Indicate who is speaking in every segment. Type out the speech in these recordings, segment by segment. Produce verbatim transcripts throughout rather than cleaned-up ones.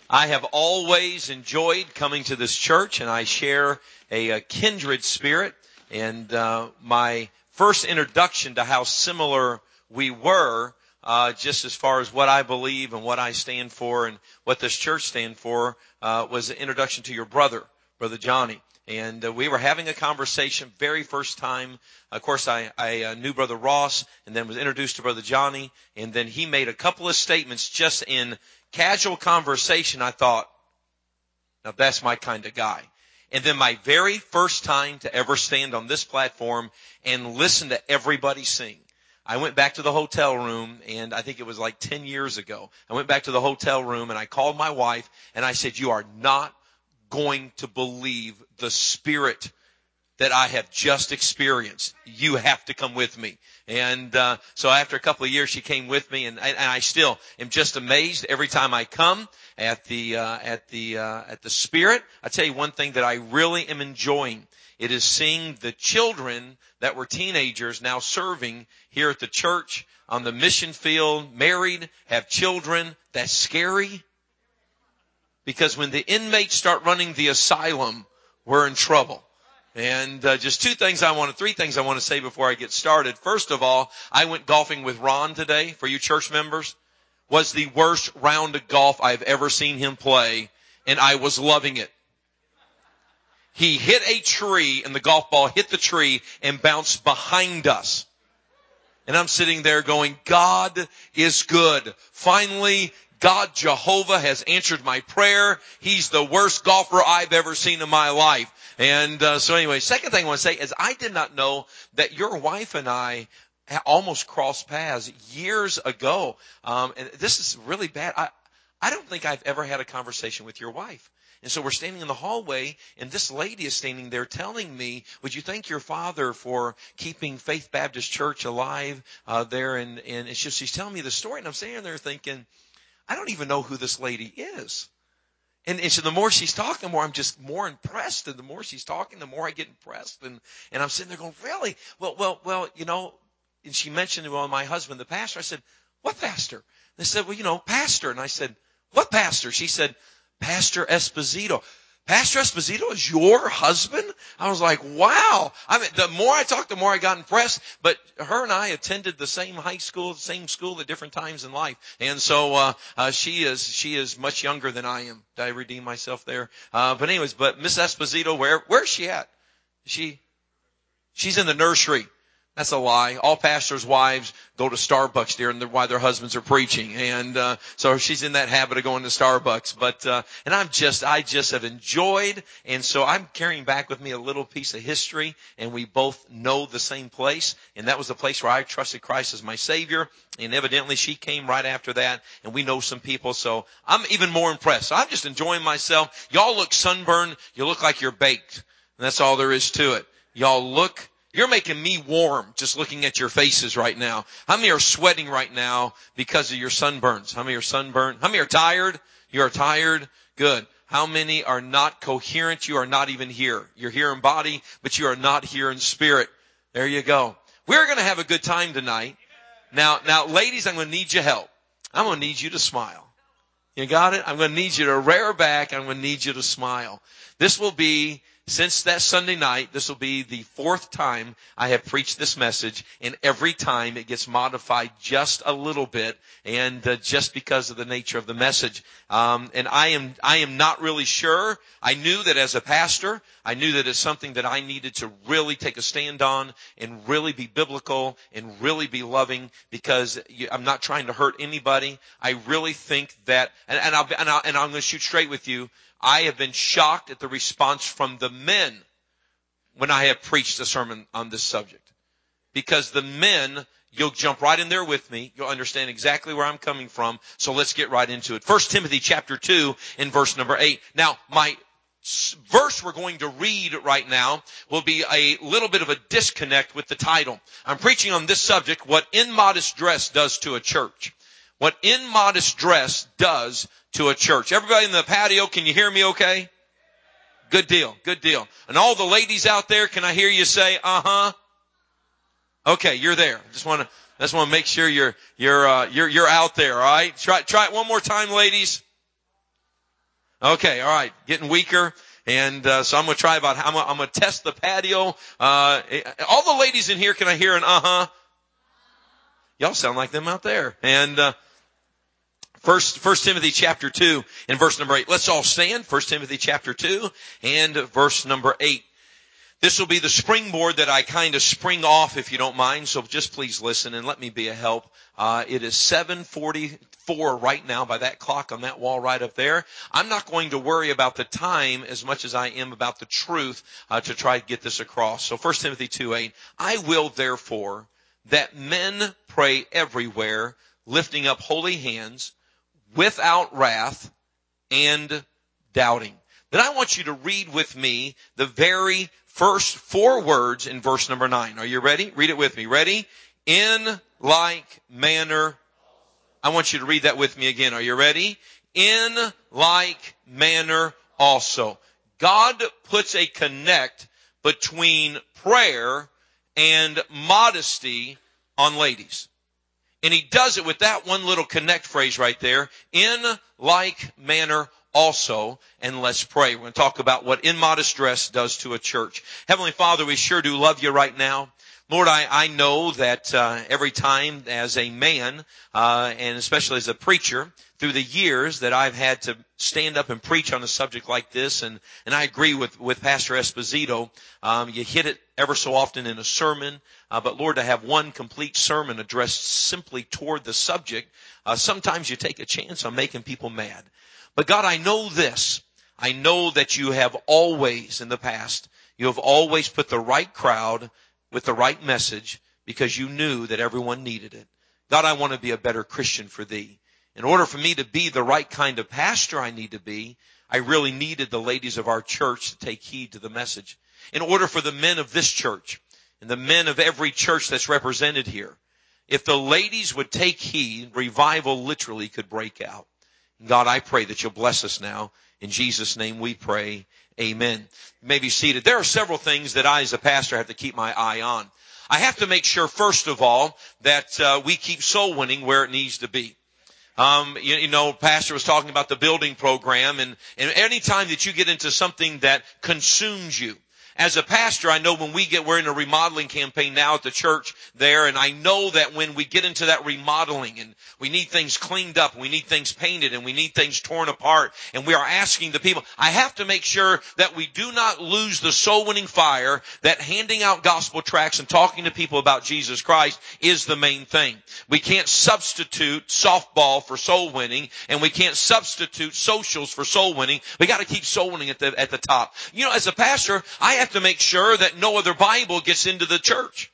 Speaker 1: I have always enjoyed coming to this church, and I share a, a kindred spirit. And uh, my first introduction to how similar we were, uh, just as far as what I believe and what I stand for and what this church stands for, uh, was an introduction to your brother, Brother Johnny. And uh, we were having a conversation very first time. Of course, I, I uh, knew Brother Ross and then was introduced to Brother Johnny. And then he made a couple of statements just in casual conversation. I thought, now that's my kind of guy. And then my very first time to ever stand on this platform and listen to everybody sing. I went back to the hotel room, and I think it was like ten years ago. I went back to the hotel room, and I called my wife, and I said, you are not going to believe the spirit that I have just experienced. You have to come with me. And uh, so after a couple of years, she came with me, and I, and I still am just amazed every time I come at the uh, at the uh, at the Spirit. I tell you one thing that I really am enjoying. It is seeing the children that were teenagers now serving here at the church on the mission field, married, have children. That's scary, because when the inmates start running the asylum, we're in trouble. And uh, just two things I want to, three things I want to say before I get started. First of all, I went golfing with Ron today. For you church members, was the worst round of golf I've ever seen him play, and I was loving it. He hit a tree, and the golf ball hit the tree and bounced behind us. And I'm sitting there going, God is good. Finally, God Jehovah has answered my prayer. He's the worst golfer I've ever seen in my life. And uh, so anyway, second thing I want to say is I did not know that your wife and I almost crossed paths years ago. Um, and this is really bad. I, I don't think I've ever had a conversation with your wife. And so we're standing in the hallway, and this lady is standing there telling me, would you thank your father for keeping Faith Baptist Church alive uh, there? And, and it's just, she's telling me the story, and I'm standing there thinking, I don't even know who this lady is. And, and so the more she's talking, the more I'm just more impressed. And the more she's talking, the more I get impressed. And, and I'm sitting there going, really? Well, well, well, you know, and she mentioned, well, my husband, the pastor. I said, what pastor? They said, well, you know, pastor. And I said, what pastor? She said, Pastor Esposito. Pastor Esposito is your husband? I was like, wow. I mean, the more I talked, the more I got impressed. But her and I attended the same high school, same school at different times in life. And so, uh, uh, she is, she is much younger than I am. Did I redeem myself there? Uh, but anyways, but Miss Esposito, where, where's she at? She, she's in the nursery. That's a lie. All pastors' wives go to Starbucks during the, while their husbands are preaching. And, uh, so she's in that habit of going to Starbucks. But, uh, and I'm just, I just have enjoyed. And so I'm carrying back with me a little piece of history. And we both know the same place. And that was the place where I trusted Christ as my Savior. And evidently she came right after that. And we know some people. So I'm even more impressed. So I'm just enjoying myself. Y'all look sunburned. You look like you're baked. And that's all there is to it. Y'all look You're making me warm just looking at your faces right now. How many are sweating right now because of your sunburns? How many are sunburned? How many are tired? You are tired? Good. How many are not coherent? You are not even here. You're here in body, but you are not here in spirit. There you go. We're going to have a good time tonight. Now, now, ladies, I'm going to need your help. I'm going to need you to smile. You got it? I'm going to need you to rear back. I'm going to need you to smile. This will be, since that Sunday night, this will be the fourth time I have preached this message, and every time it gets modified just a little bit, and uh, just because of the nature of the message. Um, and I am, I am not really sure. I knew that as a pastor, I knew that it's something that I needed to really take a stand on and really be biblical and really be loving, because I'm not trying to hurt anybody. I really think that, and, and, I'll, and, I'll, and I'm going to shoot straight with you. I have been shocked at the response from the men when I have preached a sermon on this subject. Because the men, you'll jump right in there with me. You'll understand exactly where I'm coming from. So let's get right into it. First Timothy chapter two in verse number eight. Now, my verse we're going to read right now will be a little bit of a disconnect with the title. I'm preaching on this subject, what immodest dress does to a church. What immodest dress does to a church. Everybody in the patio, can you hear me okay? Good deal, good deal. And all the ladies out there, can I hear you say, uh-huh? Okay, you're there. Just want to, just want to make sure you're, you're, uh, you're, you're out there, all right? Try, try it one more time, ladies. Okay, all right. Getting weaker. And uh, so I'm going to try about, I'm going to test the patio. Uh, all the ladies in here, can I hear an uh-huh? Y'all sound like them out there. And uh, First, First Timothy chapter two and verse number eight. Let's all stand. First Timothy chapter two and verse number eight. This will be the springboard that I kind of spring off, if you don't mind. So just please listen and let me be a help. Uh, it is seven forty-four right now by that clock on that wall right up there. I'm not going to worry about the time as much as I am about the truth uh, to try to get this across. So First Timothy two eight. I will therefore that men pray everywhere, lifting up holy hands, without wrath and doubting. Then I want you to read with me the very first four words in verse number nine. Are you ready? Read it with me. Ready? In like manner. I want you to read that with me again. Are you ready? In like manner also. God puts a connect between prayer and modesty on ladies. And he does it with that one little connect phrase right there. In like manner also, and let's pray. We're going to talk about what immodest dress does to a church. Heavenly Father, we sure do love you right now. Lord, I, I know that uh, every time as a man, uh, and especially as a preacher, through the years that I've had to stand up and preach on a subject like this, and, and I agree with, with Pastor Esposito, um, you hit it ever so often in a sermon, uh, but Lord, to have one complete sermon addressed simply toward the subject, uh, sometimes you take a chance on making people mad. But God, I know this. I know that you have always, in the past, you have always put the right crowd with the right message because you knew that everyone needed it. God, I want to be a better Christian for thee. In order for me to be the right kind of pastor I need to be, I really needed the ladies of our church to take heed to the message. In order for the men of this church and the men of every church that's represented here, if the ladies would take heed, revival literally could break out. God, I pray that you'll bless us now. In Jesus' name we pray. Amen. You may be seated. There are several things that I as a pastor have to keep my eye on. I have to make sure, first of all, that uh, we keep soul winning where it needs to be. Um, you, you know, Pastor was talking about the building program, and, and any time that you get into something that consumes you, as a pastor, I know when we get, we're in a remodeling campaign now at the church there, and I know that when we get into that remodeling and we need things cleaned up, and we need things painted, and we need things torn apart, and we are asking the people, I have to make sure that we do not lose the soul-winning fire, that handing out gospel tracts and talking to people about Jesus Christ is the main thing. We can't substitute softball for soul winning, and we can't substitute socials for soul winning. We got to keep soul winning at the, at the top. You know, as a pastor, I have to make sure that no other Bible gets into the church.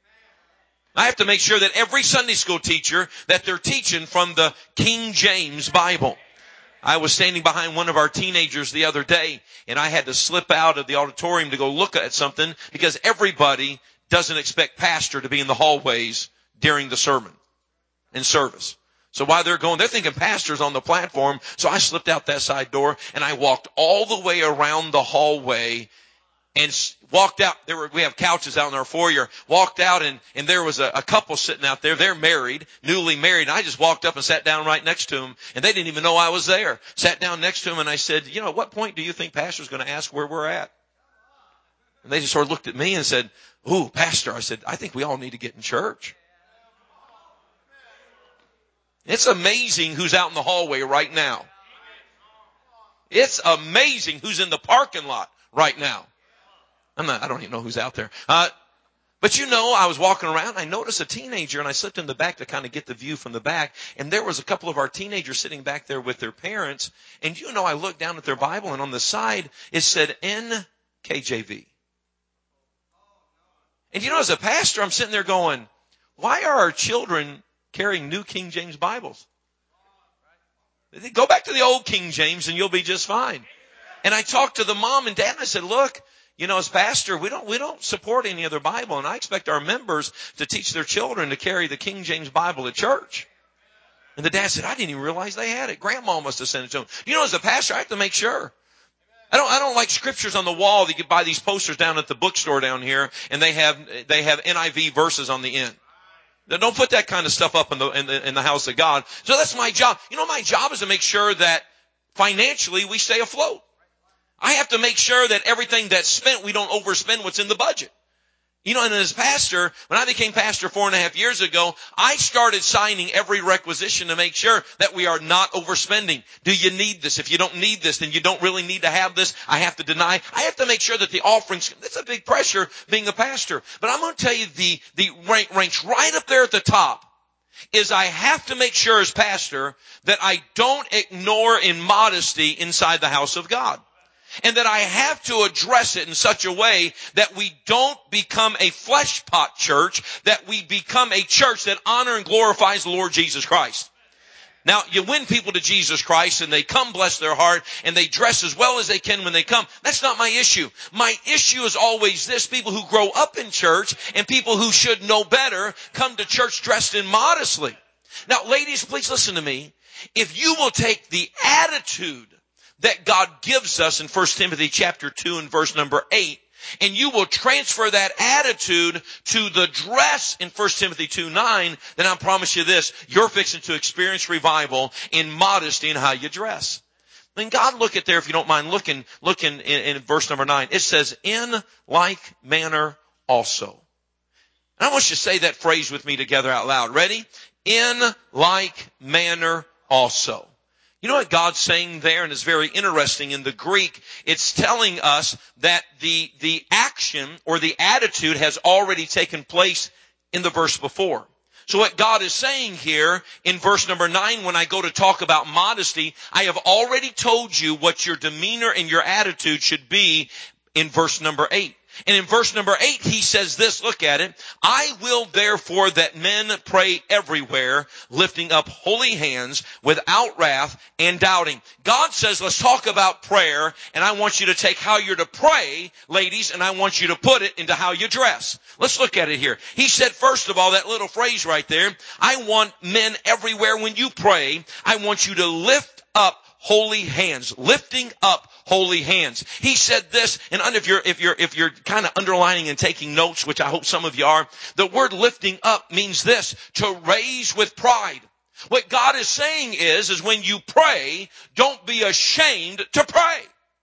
Speaker 1: I have to make sure that every Sunday school teacher, that they're teaching from the King James Bible. I was standing behind one of our teenagers the other day, and I had to slip out of the auditorium to go look at something because everybody doesn't expect pastor to be in the hallways during the sermon and service. So while they're going, they're thinking pastor's on the platform. So I slipped out that side door and I walked all the way around the hallway and walked out. There were, we have couches out in our foyer. Walked out and, and there was a, a couple sitting out there. They're married, newly married. And I just walked up and sat down right next to them, and they didn't even know I was there. Sat down next to them, and I said, you know, at what point do you think pastor's going to ask where we're at? And they just sort of looked at me and said, ooh, pastor. I said, I think we all need to get in church. It's amazing who's out in the hallway right now. It's amazing who's in the parking lot right now. I'm not, I don't even know who's out there. Uh, but you know, I was walking around, I noticed a teenager, and I slipped in the back to kind of get the view from the back, and there was a couple of our teenagers sitting back there with their parents, and you know, I looked down at their Bible, and on the side, it said N K J V. And you know, as a pastor, I'm sitting there going, why are our children carrying New King James Bibles? Go back to the old King James and you'll be just fine. And I talked to the mom and dad, and I said, look, you know, as pastor, we don't, we don't support any other Bible, and I expect our members to teach their children to carry the King James Bible at church. And the dad said, I didn't even realize they had it. Grandma must have sent it to them. You know, as a pastor, I have to make sure. I don't, I don't like scriptures on the wall that you buy these posters down at the bookstore down here, and they have, they have N I V verses on the end. Don't put that kind of stuff up in the, in the, in the house of God. So that's my job. You know, my job is to make sure that financially we stay afloat. I have to make sure that everything that's spent, we don't overspend what's in the budget. You know, and as pastor, when I became pastor four and a half years ago, I started signing every requisition to make sure that we are not overspending. Do you need this? If you don't need this, then you don't really need to have this. I have to deny. I have to make sure that the offerings, that's a big pressure being a pastor. But I'm going to tell you the, the rank, ranks right up there at the top is I have to make sure as pastor that I don't ignore in modesty inside the house of God. And that I have to address it in such a way that we don't become a flesh pot church, that we become a church that honor and glorifies the Lord Jesus Christ. Now, you win people to Jesus Christ and they come, bless their heart, and they dress as well as they can when they come. That's not my issue. My issue is always this: people who grow up in church and people who should know better come to church dressed in modestly. Now, ladies, please listen to me. If you will take the attitude that God gives us in First Timothy chapter two and verse number eight, and you will transfer that attitude to the dress in First Timothy two nine, then I promise you this: you're fixing to experience revival in modesty in how you dress. Then God, look at there, if you don't mind looking, looking in, in verse number nine. It says, in like manner also. And I want you to say that phrase with me together out loud. Ready? In like manner also. You know what God's saying there, and it's very interesting in the Greek. It's telling us that the, the action or the attitude has already taken place in the verse before. So what God is saying here in verse number nine, when I go to talk about modesty, I have already told you what your demeanor and your attitude should be in verse number eight. And in verse number eight, he says this, look at it. I will therefore that men pray everywhere, lifting up holy hands without wrath and doubting. God says, let's talk about prayer, and I want you to take how you're to pray, ladies, and I want you to put it into how you dress. Let's look at it here. He said, first of all, that little phrase right there, I want men everywhere when you pray, I want you to lift up holy hands, lifting up holy hands. He said this, and if you're, if you're, if you're kind of underlining and taking notes, which I hope some of you are, the word lifting up means this: to raise with pride. What God is saying is, is when you pray, don't be ashamed to pray.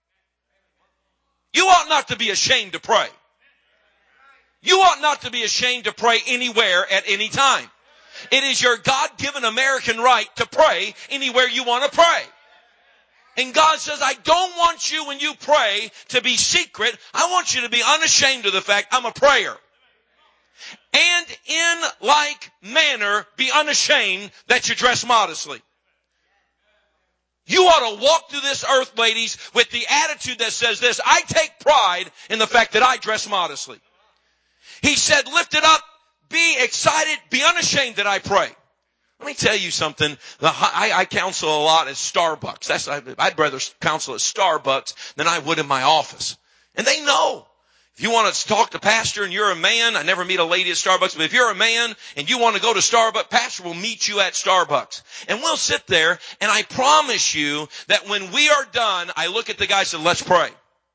Speaker 1: You ought not to be ashamed to pray. You ought not to be ashamed to pray anywhere at any time. It is your God-given American right to pray anywhere you want to pray. And God says, I don't want you when you pray to be secret. I want you to be unashamed of the fact I'm a prayer. And in like manner, be unashamed that you dress modestly. You ought to walk through this earth, ladies, with the attitude that says this: I take pride in the fact that I dress modestly. He said, lift it up, be excited, be unashamed that I pray. Let me tell you something. I, I counsel a lot at Starbucks. That's, I'd rather counsel at Starbucks than I would in my office. And they know. If you want to talk to pastor and you're a man, I never meet a lady at Starbucks, but if you're a man and you want to go to Starbucks, pastor will meet you at Starbucks. And we'll sit there, and I promise you that when we are done, I look at the guy and say, let's pray.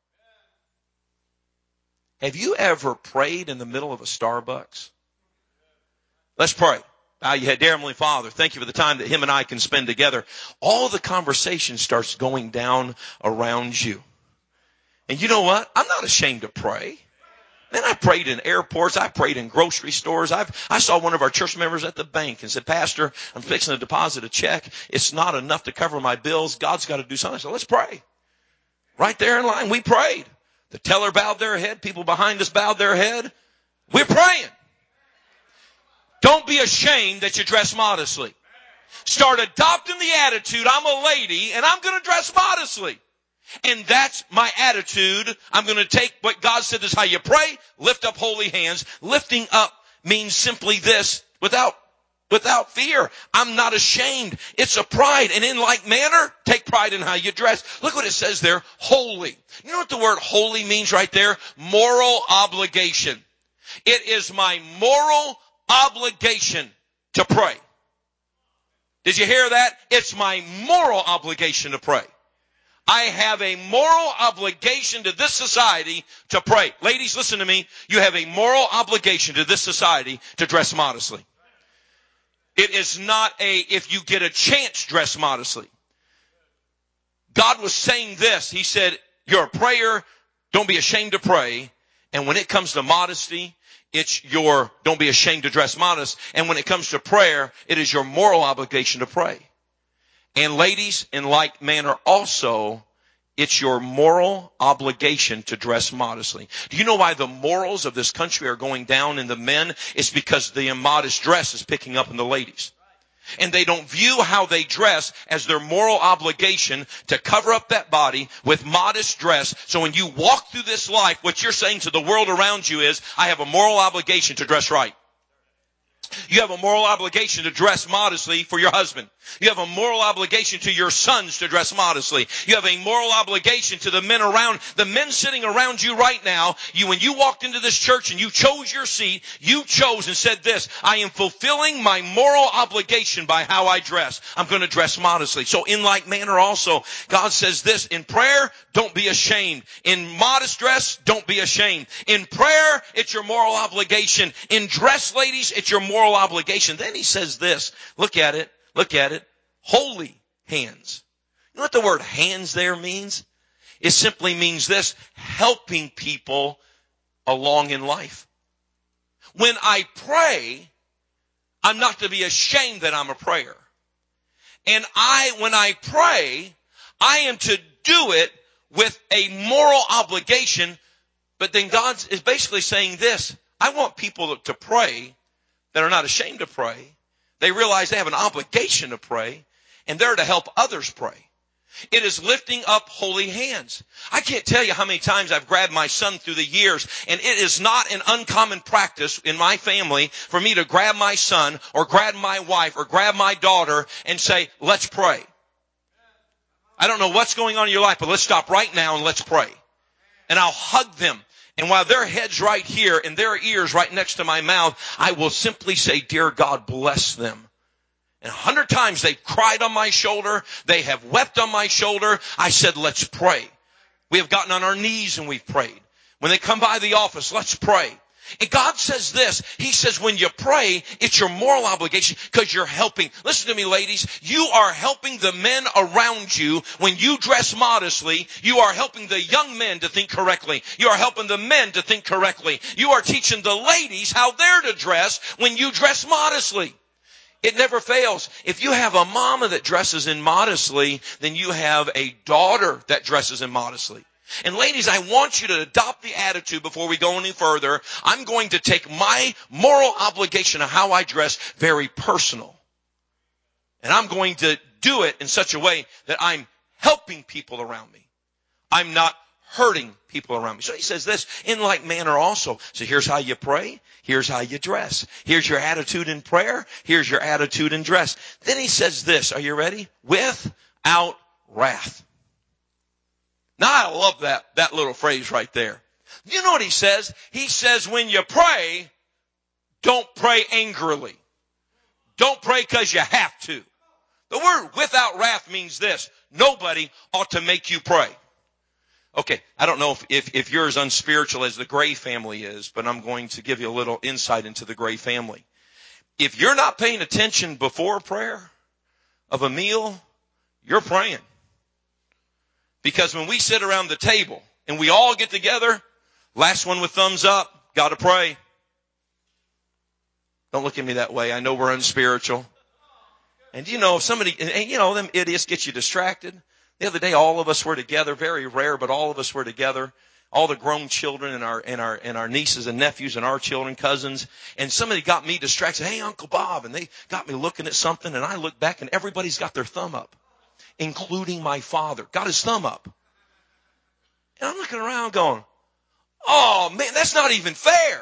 Speaker 1: Have you ever prayed in the middle of a Starbucks? Let's pray. Bow your head. Dear Heavenly Father, thank you for the time that him and I can spend together. All the conversation starts going down around you. And you know what? I'm not ashamed to pray. Man, I prayed in airports. I prayed in grocery stores. I've, I saw one of our church members at the bank and said, Pastor, I'm fixing to deposit a check. It's not enough to cover my bills. God's got to do something. So let's pray. Right there in line, we prayed. The teller bowed their head. People behind us bowed their head. We're praying. Don't be ashamed that you dress modestly. Start adopting the attitude, I'm a lady and I'm going to dress modestly. And that's my attitude. I'm going to take what God said is how you pray, lift up holy hands. Lifting up means simply this, without, without fear. I'm not ashamed. It's a pride. And in like manner, take pride in how you dress. Look what it says there, holy. You know what the word holy means right there? Moral obligation. It is my moral obligation to pray. Did you hear that? It's my moral obligation to pray. I have a moral obligation to this society to pray. Ladies, listen to me. You have a moral obligation to this society to dress modestly. It is not a, if you get a chance, dress modestly. God was saying this. He said, you're a prayer. Don't be ashamed to pray. And when it comes to modesty, it's your, don't be ashamed to dress modest. And when it comes to prayer, it is your moral obligation to pray. And ladies, in like manner also, it's your moral obligation to dress modestly. Do you know why the morals of this country are going down in the men? It's because the immodest dress is picking up in the ladies. And they don't view how they dress as their moral obligation to cover up that body with modest dress. So when you walk through this life, what you're saying to the world around you is, I have a moral obligation to dress right. You have a moral obligation to dress modestly for your husband. You have a moral obligation to your sons to dress modestly. You have a moral obligation to the men around, the men sitting around you right now. You, when you walked into this church and you chose your seat, you chose and said this, I am fulfilling my moral obligation by how I dress. I'm going to dress modestly. So in like manner also, God says this, in prayer, don't be ashamed. In modest dress, don't be ashamed. In prayer, it's your moral obligation. In dress, ladies, it's your moral obligation. Then he says this, look at it. Look at it. Holy hands. You know what the word hands there means? It simply means this, helping people along in life. When I pray, I'm not to be ashamed that I'm a prayer. And I, when I pray, I am to do it with a moral obligation. But then God is basically saying this, I want people to pray that are not ashamed to pray. They realize they have an obligation to pray, and they're to help others pray. It is lifting up holy hands. I can't tell you how many times I've grabbed my son through the years, and it is not an uncommon practice in my family for me to grab my son or grab my wife or grab my daughter and say, let's pray. I don't know what's going on in your life, but let's stop right now and let's pray. And I'll hug them. And while their head's right here and their ears right next to my mouth, I will simply say, dear God, bless them. And a hundred times they've cried on my shoulder. They have wept on my shoulder. I said, let's pray. We have gotten on our knees and we've prayed. When they come by the office, let's pray. And God says this, He says when you pray, it's your moral obligation because you're helping. Listen to me, ladies. You are helping the men around you. When you dress modestly, you are helping the young men to think correctly. You are helping the men to think correctly. You are teaching the ladies how they're to dress when you dress modestly. It never fails. If you have a mama that dresses immodestly, then you have a daughter that dresses immodestly. And ladies, I want you to adopt the attitude before we go any further. I'm going to take my moral obligation of how I dress very personal. And I'm going to do it in such a way that I'm helping people around me. I'm not hurting people around me. So he says this, in like manner also. So here's how you pray. Here's how you dress. Here's your attitude in prayer. Here's your attitude in dress. Then he says this, are you ready? Without wrath. Now I love that, that little phrase right there. You know what he says? He says when you pray, don't pray angrily. Don't pray because you have to. The word without wrath means this. Nobody ought to make you pray. Okay, I don't know if, if, if you're as unspiritual as the Gray family is, but I'm going to give you a little insight into the Gray family. If you're not paying attention before prayer of a meal, you're praying. Because when we sit around the table and we all get together, last one with thumbs up, got to pray. Don't look at me that way. I know we're unspiritual. And you know, if somebody, and you know, them idiots get you distracted. The other day, all of us were together, very rare, but all of us were together. All the grown children and our, and our, and our nieces and nephews and our children, cousins. And somebody got me distracted. Hey, Uncle Bob. And they got me looking at something and I looked back and everybody's got their thumb up, including my father. Got his thumb up. And I'm looking around going, oh man, that's not even fair.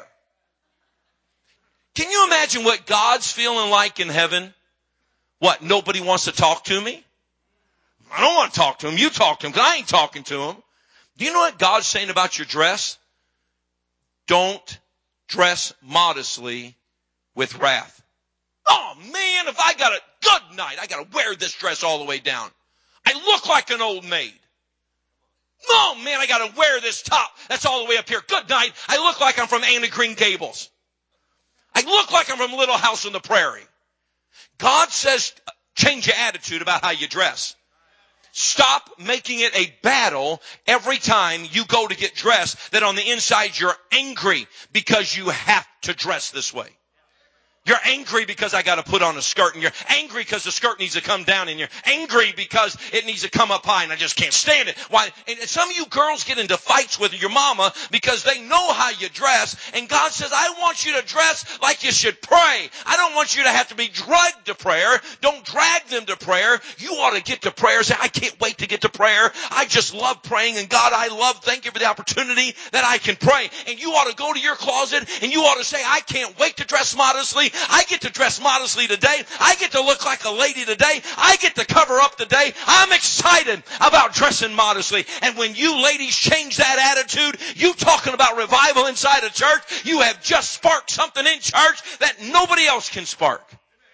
Speaker 1: Can you imagine what God's feeling like in heaven? What, nobody wants to talk to me? I don't want to talk to him. You talk to him because I ain't talking to him. Do you know what God's saying about your dress? Don't dress modestly with wrath. Oh man, if I got a good night, I got to wear this dress all the way down. I look like an old maid. Oh man, I got to wear this top that's all the way up here. Good night. I look like I'm from Anne of Green Gables. I look like I'm from Little House on the Prairie. God says change your attitude about how you dress. Stop making it a battle every time you go to get dressed, that on the inside you're angry because you have to dress this way. You're angry because I got to put on a skirt, and you're angry because the skirt needs to come down, and you're angry because it needs to come up high, and I just can't stand it. Why? And some of you girls get into fights with your mama because they know how you dress, and God says, I want you to dress like you should pray. I don't want you to have to be dragged to prayer. Don't drag them to prayer. You ought to get to prayer. Say, I can't wait to get to prayer. I just love praying, and God, I love, thank you for the opportunity that I can pray. And you ought to go to your closet, and you ought to say, I can't wait to dress modestly. I get to dress modestly today. I get to look like a lady today. I get to cover up today. I'm excited about dressing modestly. And when you ladies change that attitude, you talking about revival inside a church, you have just sparked something in church that nobody else can spark.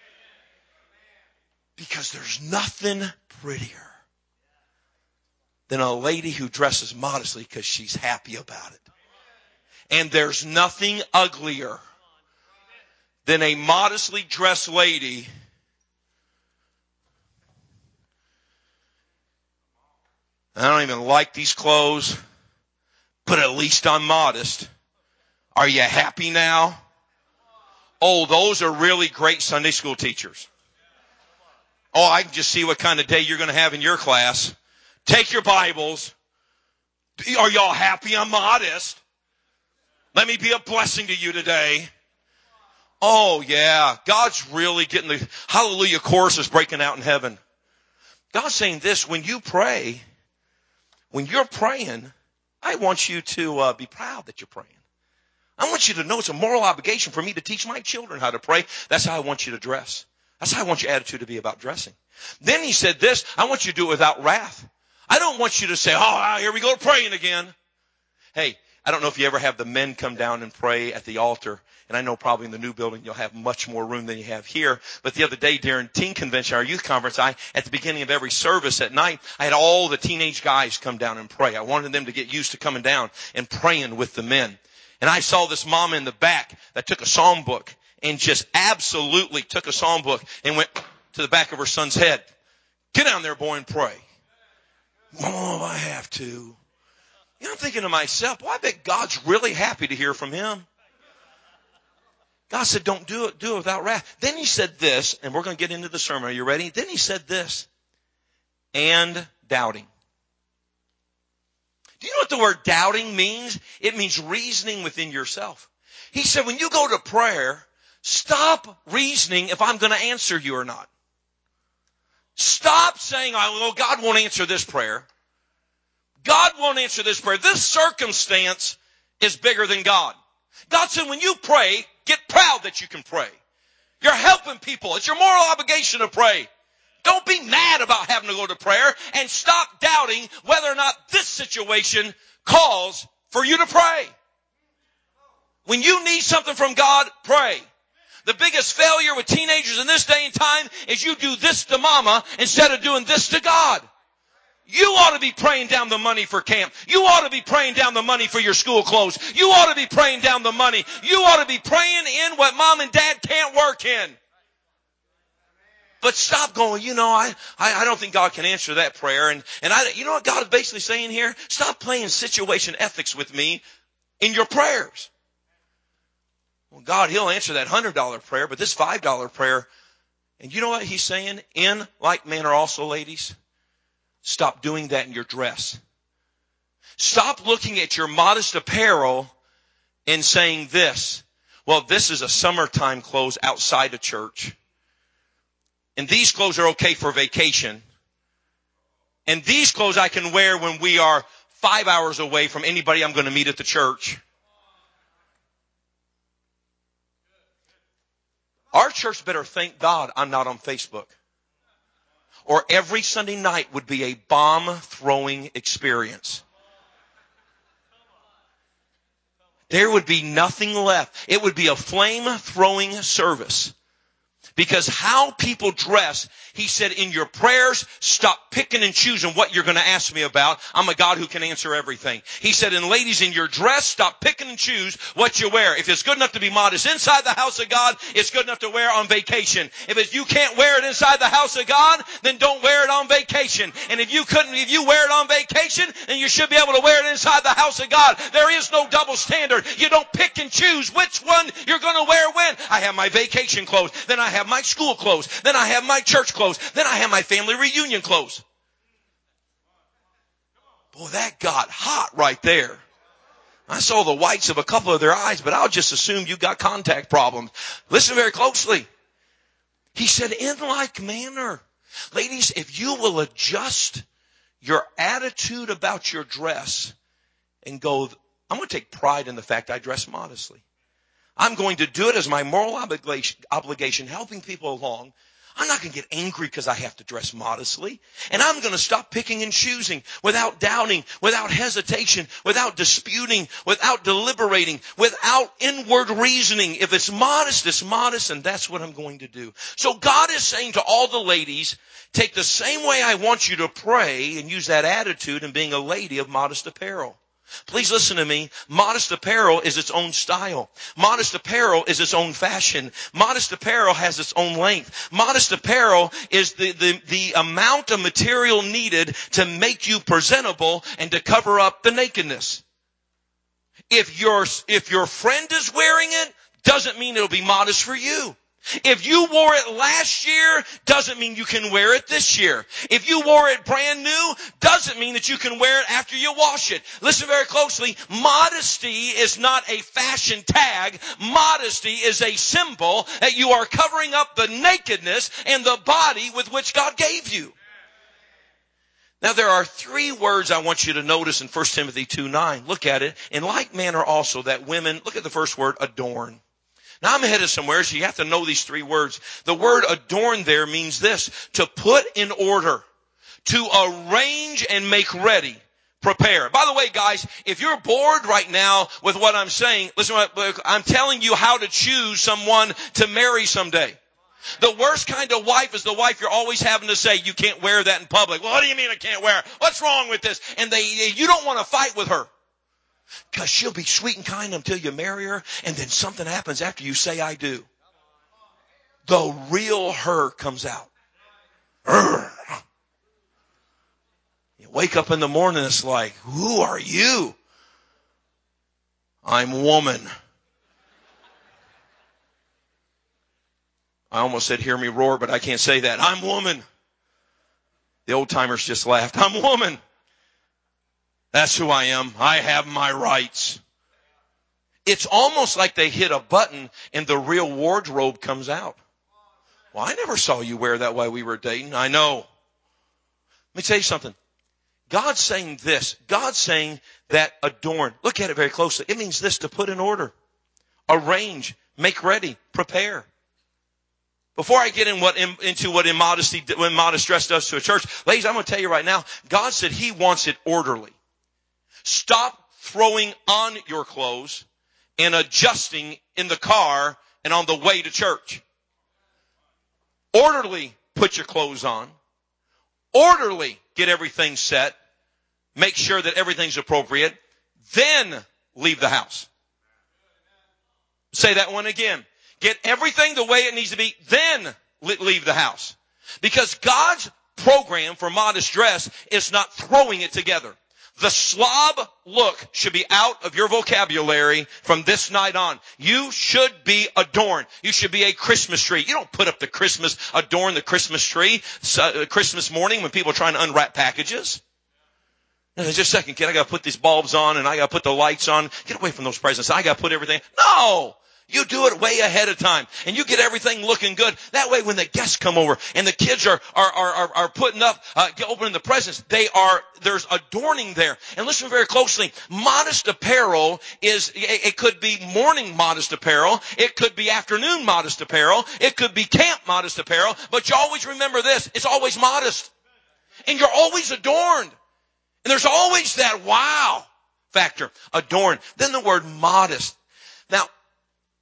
Speaker 1: Because there's nothing prettier than a lady who dresses modestly because she's happy about it. And there's nothing uglier than a modestly dressed lady I don't even like these clothes, but at least I'm modest. Are you happy now? Oh, those are really great Sunday school teachers. Oh, I can just see what kind of day you're going to have in your class. Take your Bibles. Are y'all happy I'm modest? Let me be a blessing to you today. Oh, yeah. God's really getting the hallelujah chorus is breaking out in heaven. God's saying this, when you pray, when you're praying, I want you to uh, be proud that you're praying. I want you to know it's a moral obligation for me to teach my children how to pray. That's how I want you to dress. That's how I want your attitude to be about dressing. Then he said this, I want you to do it without wrath. I don't want you to say, oh, here we go praying again. Hey, I don't know if you ever have the men come down and pray at the altar. And I know probably in the new building you'll have much more room than you have here. But the other day during teen convention, our youth conference, I, at the beginning of every service at night, I had all the teenage guys come down and pray. I wanted them to get used to coming down and praying with the men. And I saw this mom in the back that took a psalm book and just absolutely took a psalm book and went to the back of her son's head. Get down there, boy, and pray. Oh, I have to. You know, I'm thinking to myself, well, I bet God's really happy to hear from him. God said, don't do it, do it without wrath. Then he said this, and we're going to get into the sermon. Are you ready? Then he said this, and doubting. Do you know what the word doubting means? It means reasoning within yourself. He said, when you go to prayer, stop reasoning if I'm going to answer you or not. Stop saying, oh, well, God won't answer this prayer. God won't answer this prayer. This circumstance is bigger than God. God said, when you pray, get proud that you can pray. You're helping people. It's your moral obligation to pray. Don't be mad about having to go to prayer, and stop doubting whether or not this situation calls for you to pray. When you need something from God, pray. The biggest failure with teenagers in this day and time is you do this to mama instead of doing this to God. You ought to be praying down the money for camp. You ought to be praying down the money for your school clothes. You ought to be praying down the money. You ought to be praying in what mom and dad can't work in. But stop going, you know, I, I, I don't think God can answer that prayer. And, and I, you know what God is basically saying here? Stop playing situation ethics with me in your prayers. Well, God, he'll answer that one hundred dollar prayer, but this five dollar prayer, and you know what he's saying? In like manner also, ladies, stop doing that in your dress. Stop looking at your modest apparel and saying this, well, this is a summertime clothes outside of church. And these clothes are okay for vacation. And these clothes I can wear when we are five hours away from anybody I'm going to meet at the church. Our church better thank God I'm not on Facebook. Or every Sunday night would be a bomb-throwing experience. There would be nothing left. It would be a flame-throwing service. Because how people dress, he said, in your prayers, stop picking and choosing what you're going to ask me about. I'm a God who can answer everything. He said, and ladies, in your dress, stop picking and choose what you wear. If it's good enough to be modest inside the house of God, it's good enough to wear on vacation. If it's, you can't wear it inside the house of God, then don't wear it on vacation. And if you couldn't, if you wear it on vacation, then you should be able to wear it inside the house of God. There is no double standard. You don't pick and choose which one you're going to wear when. I have my vacation clothes. Then I have my school clothes. Then I have my church clothes. Then I have my family reunion clothes. Boy, that got hot right there. I saw the whites of a couple of their eyes, but I'll just assume you got contact problems. Listen very closely. He said, in like manner. Ladies, if you will adjust your attitude about your dress and go, I'm going to take pride in the fact I dress modestly. I'm going to do it as my moral obligation, obligation helping people along. I'm not going to get angry because I have to dress modestly. And I'm going to stop picking and choosing without doubting, without hesitation, without disputing, without deliberating, without inward reasoning. If it's modest, it's modest, and that's what I'm going to do. So God is saying to all the ladies, take the same way I want you to pray and use that attitude in being a lady of modest apparel. Please listen to me. Modest apparel is its own style. Modest apparel is its own fashion. Modest apparel has its own length. Modest apparel is the, the, the amount of material needed to make you presentable and to cover up the nakedness. If your, if your friend is wearing it, doesn't mean it'll be modest for you. If you wore it last year, doesn't mean you can wear it this year. If you wore it brand new, doesn't mean that you can wear it after you wash it. Listen very closely. Modesty is not a fashion tag. Modesty is a symbol that you are covering up the nakedness and the body with which God gave you. Now there are three words I want you to notice in First Timothy two nine. Look at it. In like manner also that women, look at the first word, adorn. Now I'm headed somewhere, so you have to know these three words. The word adorn there means this, to put in order, to arrange and make ready, prepare. By the way, guys, if you're bored right now with what I'm saying, listen, I'm telling you how to choose someone to marry someday. The worst kind of wife is the wife you're always having to say, you can't wear that in public. Well, what do you mean I can't wear it? What's wrong with this? And they, you don't want to fight with her. Because she'll be sweet and kind until you marry her, and then something happens after you say, I do. The real her comes out. Urgh. You wake up in the morning, it's like, who are you? I'm woman. I almost said hear me roar, but I can't say that. I'm woman. The old timers just laughed. I'm woman. That's who I am. I have my rights. It's almost like they hit a button and the real wardrobe comes out. Well, I never saw you wear that while we were dating. I know. Let me tell you something. God's saying this. God's saying that adorn. Look at it very closely. It means this, to put in order, arrange, make ready, prepare. Before I get in what, in, into what immodesty, what immodest dress does to a church, ladies, I'm going to tell you right now, God said He wants it orderly. Stop throwing on your clothes and adjusting in the car and on the way to church. Orderly, put your clothes on. Orderly, get everything set. Make sure that everything's appropriate. Then leave the house. Say that one again. Get everything the way it needs to be, then leave the house. Because God's program for modest dress is not throwing it together. The slob look should be out of your vocabulary from this night on. You should be adorned. You should be a Christmas tree. You don't put up the Christmas, adorn the Christmas tree uh, Christmas morning when people are trying to unwrap packages. Now, just a second, kid, I got to put these bulbs on and I got to put the lights on. Get away from those presents. I got to put everything. No! You do it way ahead of time, and you get everything looking good. That way, when the guests come over and the kids are are are are putting up, uh, opening the presents, they are there's adorning there. And listen very closely. Modest apparel is it, it could be morning modest apparel, it could be afternoon modest apparel, it could be camp modest apparel. But you always remember this: it's always modest, and you're always adorned, and there's always that wow factor. Adorned. Then the word modest. Now,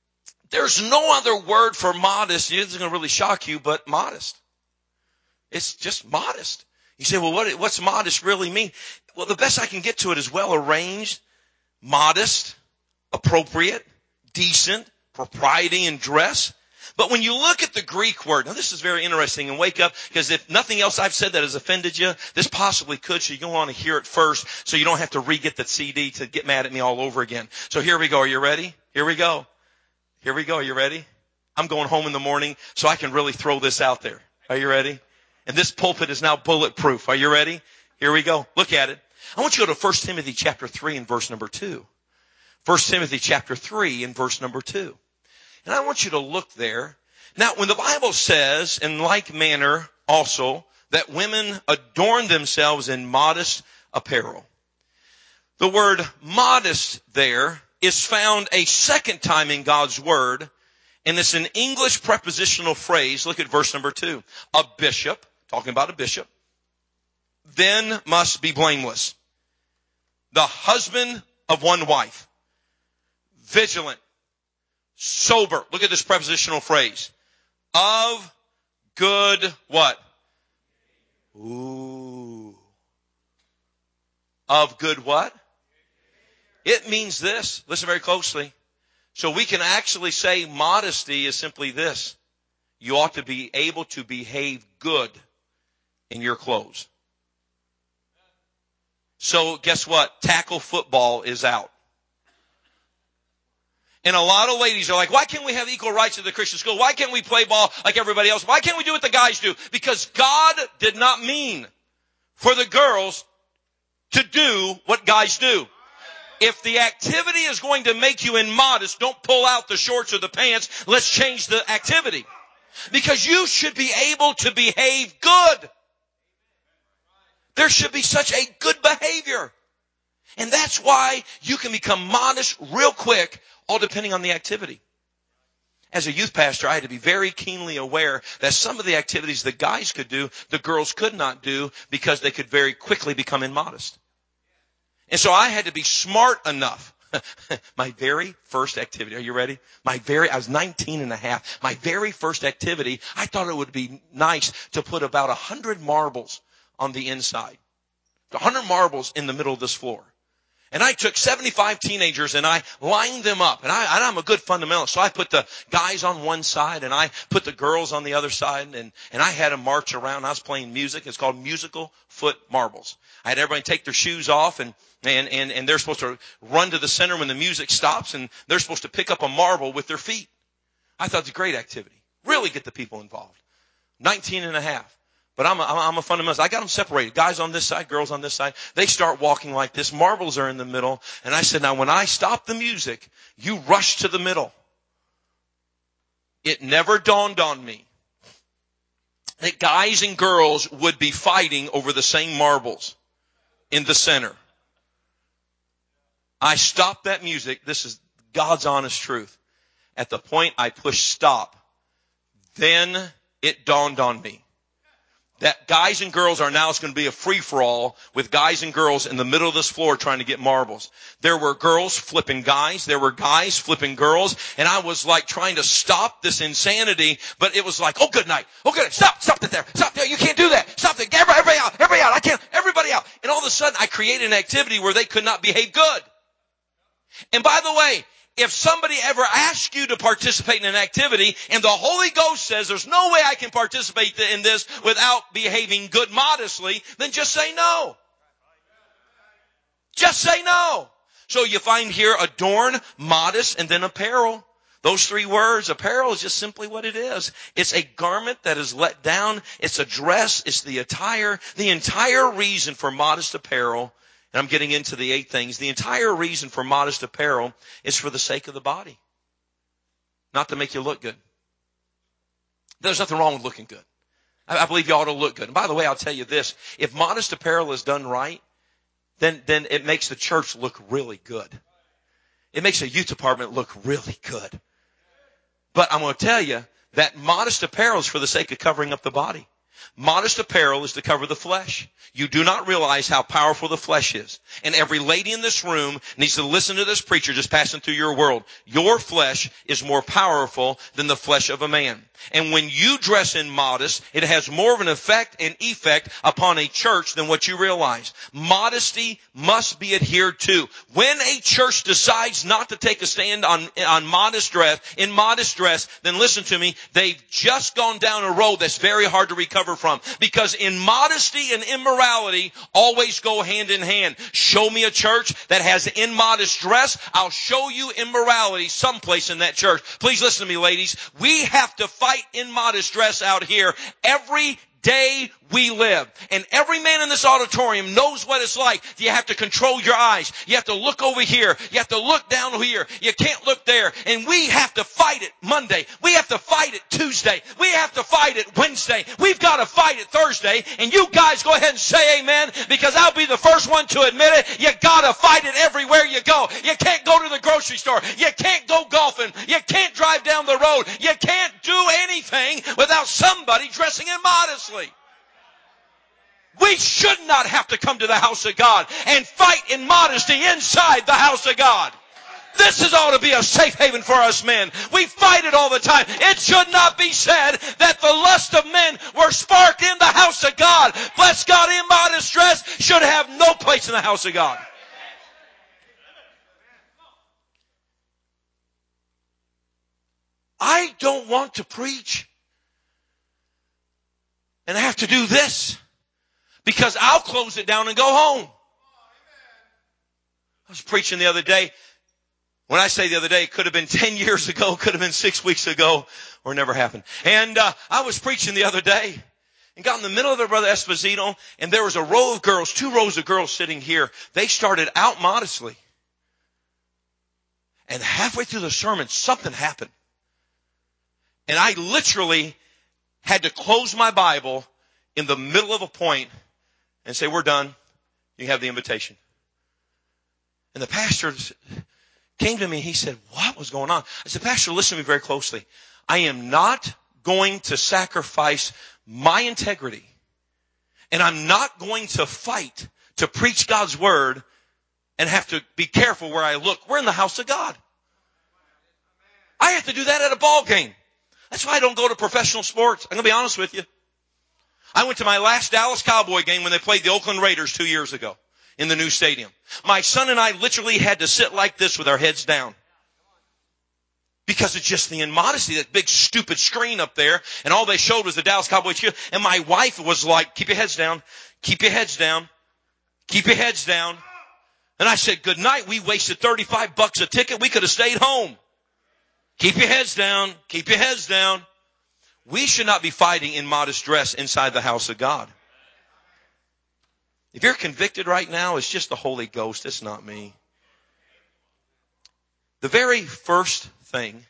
Speaker 1: There's no other word for modest. This is going to really shock you, but modest. It's just modest. You say, well, what, what's modest really mean? Well, the best I can get to it is well arranged, modest, appropriate, decent, propriety in dress. But when you look at the Greek word, now this is very interesting, and wake up, because if nothing else I've said that has offended you, this possibly could, so you're going to want to hear it first, so you don't have to re-get the C D to get mad at me all over again. So here we go. Are you ready? Here we go. Here we go. Are you ready? I'm going home in the morning, so I can really throw this out there. Are you ready? And this pulpit is now bulletproof. Are you ready? Here we go. Look at it. I want you to go to First Timothy chapter three and verse number two. First Timothy chapter three and verse number two. And I want you to look there. Now, when the Bible says, in like manner also, that women adorn themselves in modest apparel, the word modest there is found a second time in God's word, and it's an English prepositional phrase. Look at verse number two. A bishop, talking about a bishop, then must be blameless, the husband of one wife, vigilant, sober. Look at this prepositional phrase. Of good what? Ooh. Of good what? It means this. Listen very closely. So we can actually say modesty is simply this. You ought to be able to behave good in your clothes. So guess what? Tackle football is out. And a lot of ladies are like, why can't we have equal rights in the Christian school? Why can't we play ball like everybody else? Why can't we do what the guys do? Because God did not mean for the girls to do what guys do. If the activity is going to make you immodest, don't pull out the shorts or the pants. Let's change the activity. Because you should be able to behave good. There should be such a good behavior. And that's why you can become modest real quick, all depending on the activity. As a youth pastor, I had to be very keenly aware that some of the activities the guys could do, the girls could not do because they could very quickly become immodest. And so I had to be smart enough. My very first activity, are you ready? My very, I was nineteen and a half. My very first activity, I thought it would be nice to put about a hundred marbles on the inside. A hundred marbles in the middle of this floor. And I took seventy-five teenagers and I lined them up. And, I, and I'm a good fundamentalist. So I put the guys on one side and I put the girls on the other side. And, and I had them march around. I was playing music. It's called musical foot marbles. I had everybody take their shoes off and, and, and, and they're supposed to run to the center when the music stops. And they're supposed to pick up a marble with their feet. I thought it was a great activity. Really get the people involved. nineteen and a half. But I'm a, I'm a fundamentalist. I got them separated. Guys on this side, girls on this side. They start walking like this. Marbles are in the middle. And I said, now when I stop the music, you rush to the middle. It never dawned on me that guys and girls would be fighting over the same marbles in the center. I stopped that music. This is God's honest truth. At the point I pushed stop, then it dawned on me that guys and girls are now, it's going to be a free-for-all with guys and girls in the middle of this floor trying to get marbles. There were girls flipping guys. There were guys flipping girls. And I was like trying to stop this insanity, but it was like, oh, good night. Oh, good night. Stop. Stop it there. Stop there. You can't do that. Stop there. Everybody, everybody out. Everybody out. I can't. Everybody out. And all of a sudden, I created an activity where they could not behave good. And by the way, if somebody ever asks you to participate in an activity and the Holy Ghost says there's no way I can participate in this without behaving good modestly, then just say no. Just say no. So you find here adorn, modest, and then apparel. Those three words, apparel is just simply what it is. It's a garment that is let down. It's a dress. It's the attire. The entire reason for modest apparel, and I'm getting into the eight things. The entire reason for modest apparel is for the sake of the body. Not to make you look good. There's nothing wrong with looking good. I believe you ought to look good. And by the way, I'll tell you this. If modest apparel is done right, then, then it makes the church look really good. It makes a youth department look really good. But I'm going to tell you that modest apparel is for the sake of covering up the body. Modest apparel is to cover the flesh. You do not realize how powerful the flesh is. and every lady in this room needs to listen to this preacher just passing through your world. Your flesh is more powerful than the flesh of a man. And when you dress in modest, it has more of an effect and effect upon a church than what you realize. Modesty must be adhered to. When a church decides not to take a stand on, on modest dress, in modest dress, then listen to me, they've just gone down a road that's very hard to recover from. Because in modesty and immorality always go hand in hand. Show me a church that has immodest dress, I'll show you immorality someplace in that church. Please listen to me, ladies. We have to fight immodest dress out here every day we live. And every man in this auditorium knows what it's like. You have to control your eyes. You have to look over here. You have to look down here. You can't look there. And we have to fight it Monday. We have to fight it Tuesday. We have to fight it Wednesday. We've got to fight it Thursday. And you guys go ahead and say amen, because I'll be the first one to admit it. You got to fight it everywhere you go. You can't go to the grocery store. You can't go golfing. You can't drive down the road. You can't do anything without somebody dressing immodestly. We should not have to come to the house of God and fight in modesty inside the house of God. This is ought to be a safe haven for us men. We fight it all the time. It should not be said that the lust of men were sparked in the house of God. Bless God, immodest dress should have no place in the house of God. I don't want to preach and have to do this, because I'll close it down and go home. I was preaching the other day. When I say the other day, it could have been ten years ago, could have been six weeks ago, or never happened. And uh, I was preaching the other day and got in the middle of their Brother Esposito, and there was a row of girls, two rows of girls sitting here. They started out modestly. And halfway through the sermon, something happened. And I literally had to close my Bible in the middle of a point and say, we're done. You have the invitation. And the pastor came to me and he said, what was going on? I said, Pastor, listen to me very closely. I am not going to sacrifice my integrity, and I'm not going to fight to preach God's word and have to be careful where I look. We're in the house of God. I have to do that at a ball game. That's why I don't go to professional sports. I'm going to be honest with you. I went to my last Dallas Cowboy game when they played the Oakland Raiders two years ago in the new stadium. My son and I literally had to sit like this with our heads down, because it's just the immodesty, that big stupid screen up there, and all they showed was the Dallas Cowboys cheer. And my wife was like, keep your heads down, keep your heads down, keep your heads down. And I said, good night. We wasted thirty-five bucks a ticket. We could have stayed home. Keep your heads down. Keep your heads down. We should not be fighting in modest dress inside the house of God. If you're convicted right now, it's just the Holy Ghost. It's not me. The very first thing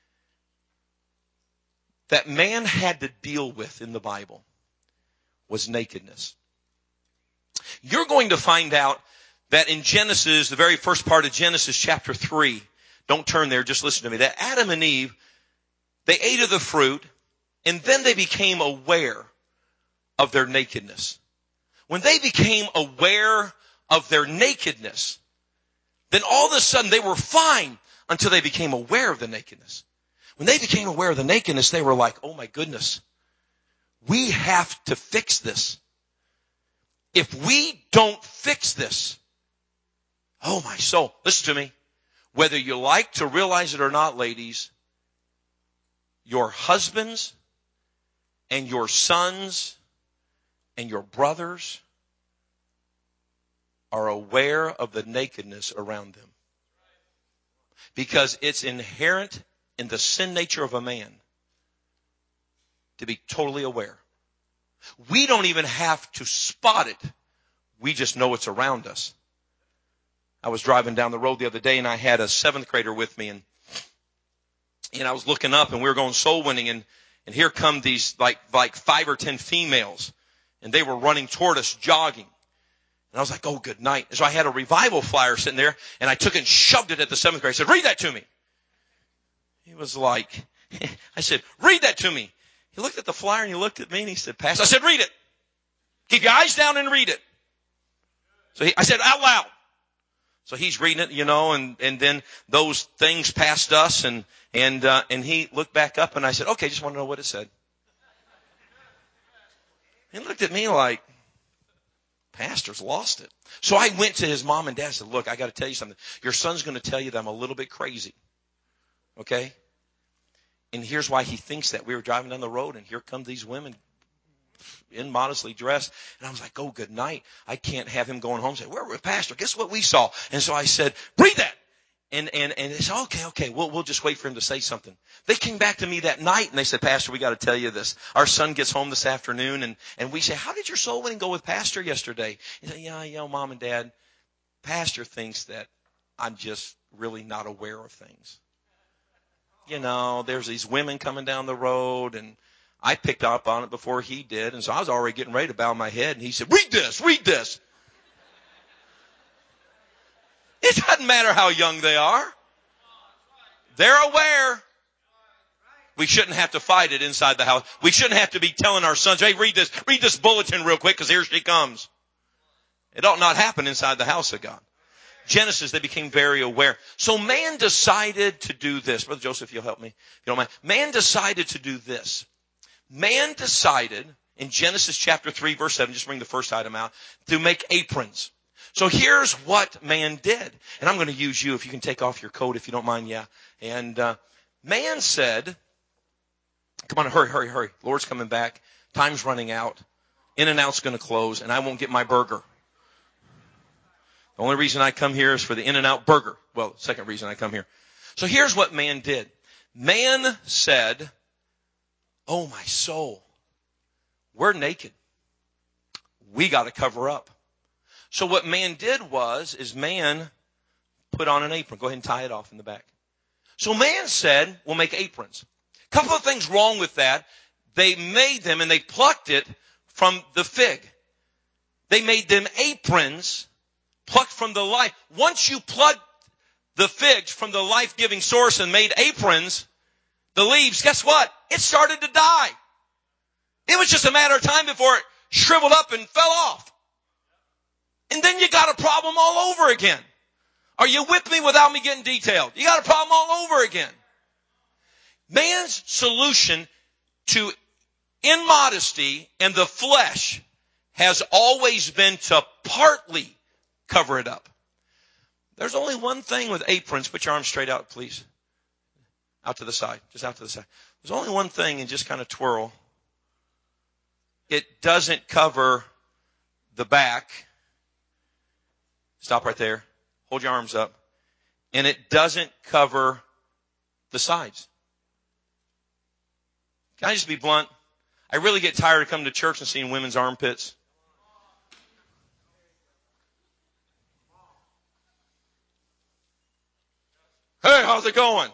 Speaker 1: that man had to deal with in the Bible was nakedness. You're going to find out that in Genesis, the very first part of Genesis chapter three, don't turn there, just listen to me, that Adam and Eve, they ate of the fruit, and then they became aware of their nakedness. When they became aware of their nakedness, then all of a sudden they were fine until they became aware of the nakedness. When they became aware of the nakedness, they were like, oh my goodness, we have to fix this. If we don't fix this, oh my soul, listen to me. Whether you like to realize it or not, ladies, your husbands and your sons and your brothers are aware of the nakedness around them. Because it's inherent in the sin nature of a man to be totally aware. We don't even have to spot it. We just know it's around us. I was driving down the road the other day, and I had a seventh grader with me, and and I was looking up, and we were going soul winning, and and here come these like like five or ten females, and they were running toward us, jogging. And I was like, oh, good night. And so I had a revival flyer sitting there, and I took it and shoved it at the seventh grade. I said, read that to me. He was like, I said, read that to me. He looked at the flyer, and he looked at me, and he said, Pastor. I said, read it. Keep your eyes down and read it. So he, I said, out loud. So he's reading it, you know, and, and then those things passed us, and, and, uh, and he looked back up, and I said, okay, just want to know what it said. He looked at me like, Pastor's lost it. So I went to his mom and dad and said, look, I got to tell you something. Your son's going to tell you that I'm a little bit crazy. Okay? And here's why he thinks that. We were driving down the road, and here come these women immodestly dressed. And I was like, oh, good night. I can't have him going home and say, where were Pastor? Guess what we saw? And so I said, read that. And, and, and they said, okay, okay, we'll, we'll just wait for him to say something. They came back to me that night and they said, Pastor, we got to tell you this. Our son gets home this afternoon, and, and we say, how did your soul winning go with Pastor yesterday? He said, yeah, you know, Mom and Dad, Pastor thinks that I'm just really not aware of things. You know, there's these women coming down the road, and I picked up on it before he did. And so I was already getting ready to bow my head, and he said, read this, read this. It doesn't matter how young they are. They're aware. We shouldn't have to fight it inside the house. We shouldn't have to be telling our sons, hey, read this, read this bulletin real quick because here she comes. It ought not happen inside the house of God. Genesis, they became very aware. So man decided to do this. Brother Joseph, you'll help me. If you don't mind. Man decided to do this. Man decided in Genesis chapter three, verse seven, just bring the first item out, to make aprons. So here's what man did. And I'm going to use you if you can take off your coat if you don't mind. Yeah. And uh, man said, come on, hurry, hurry, hurry. Lord's coming back. Time's running out. In-N-Out's going to close, and I won't get my burger. The only reason I come here is for the In-N-Out burger. Well, the second reason I come here. So here's what man did. Man said, oh, my soul, we're naked. We got to cover up. So what man did was, is man put on an apron. Go ahead and tie it off in the back. So man said, we'll make aprons. A couple of things wrong with that. They made them and they plucked it from the fig. They made them aprons plucked from the life. Once you plucked the figs from the life-giving source and made aprons, the leaves, guess what? It started to die. It was just a matter of time before it shriveled up and fell off. And then you got a problem all over again. Are you with me without me getting detailed? You got a problem all over again. Man's solution to immodesty and the flesh has always been to partly cover it up. There's only one thing with aprons. Put your arms straight out, please. Out to the side. Just out to the side. There's only one thing, and just kind of twirl. It doesn't cover the back. Stop right there. Hold your arms up. And it doesn't cover the sides. Can I just be blunt? I really get tired of coming to church and seeing women's armpits. Hey, how's it going?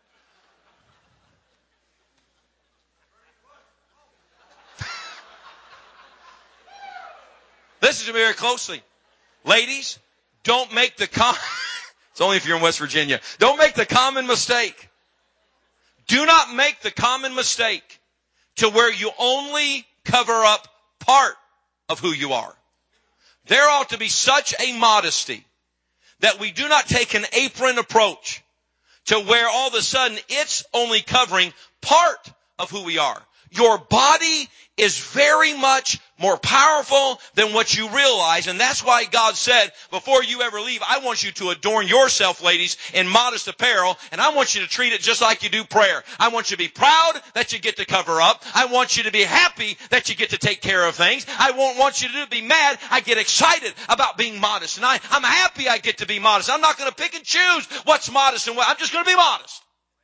Speaker 1: Listen to me very closely. Ladies, don't make the com- it's only if you're in West Virginia. Don't make the common mistake. Do not make the common mistake to where you only cover up part of who you are. There ought to be such a modesty that we do not take an apron approach to where all of a sudden it's only covering part of who we are. Your body is very much more powerful than what you realize. And that's why God said, before you ever leave, I want you to adorn yourself, ladies, in modest apparel. And I want you to treat it just like you do prayer. I want you to be proud that you get to cover up. I want you to be happy that you get to take care of things. I won't want you to be mad. I get excited about being modest. And I, I'm happy I get to be modest. I'm not going to pick and choose what's modest and what. I'm just going to be modest.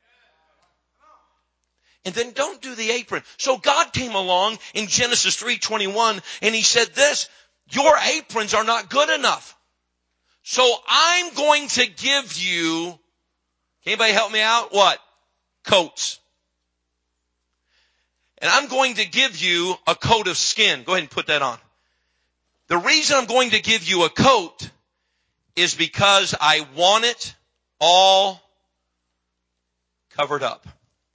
Speaker 1: And then don't do the apron. So God came along in Genesis three twenty-one and he said this, your aprons are not good enough. So I'm going to give you, can anybody help me out? What? Coats. And I'm going to give you a coat of skin. Go ahead and put that on. The reason I'm going to give you a coat is because I want it all covered up.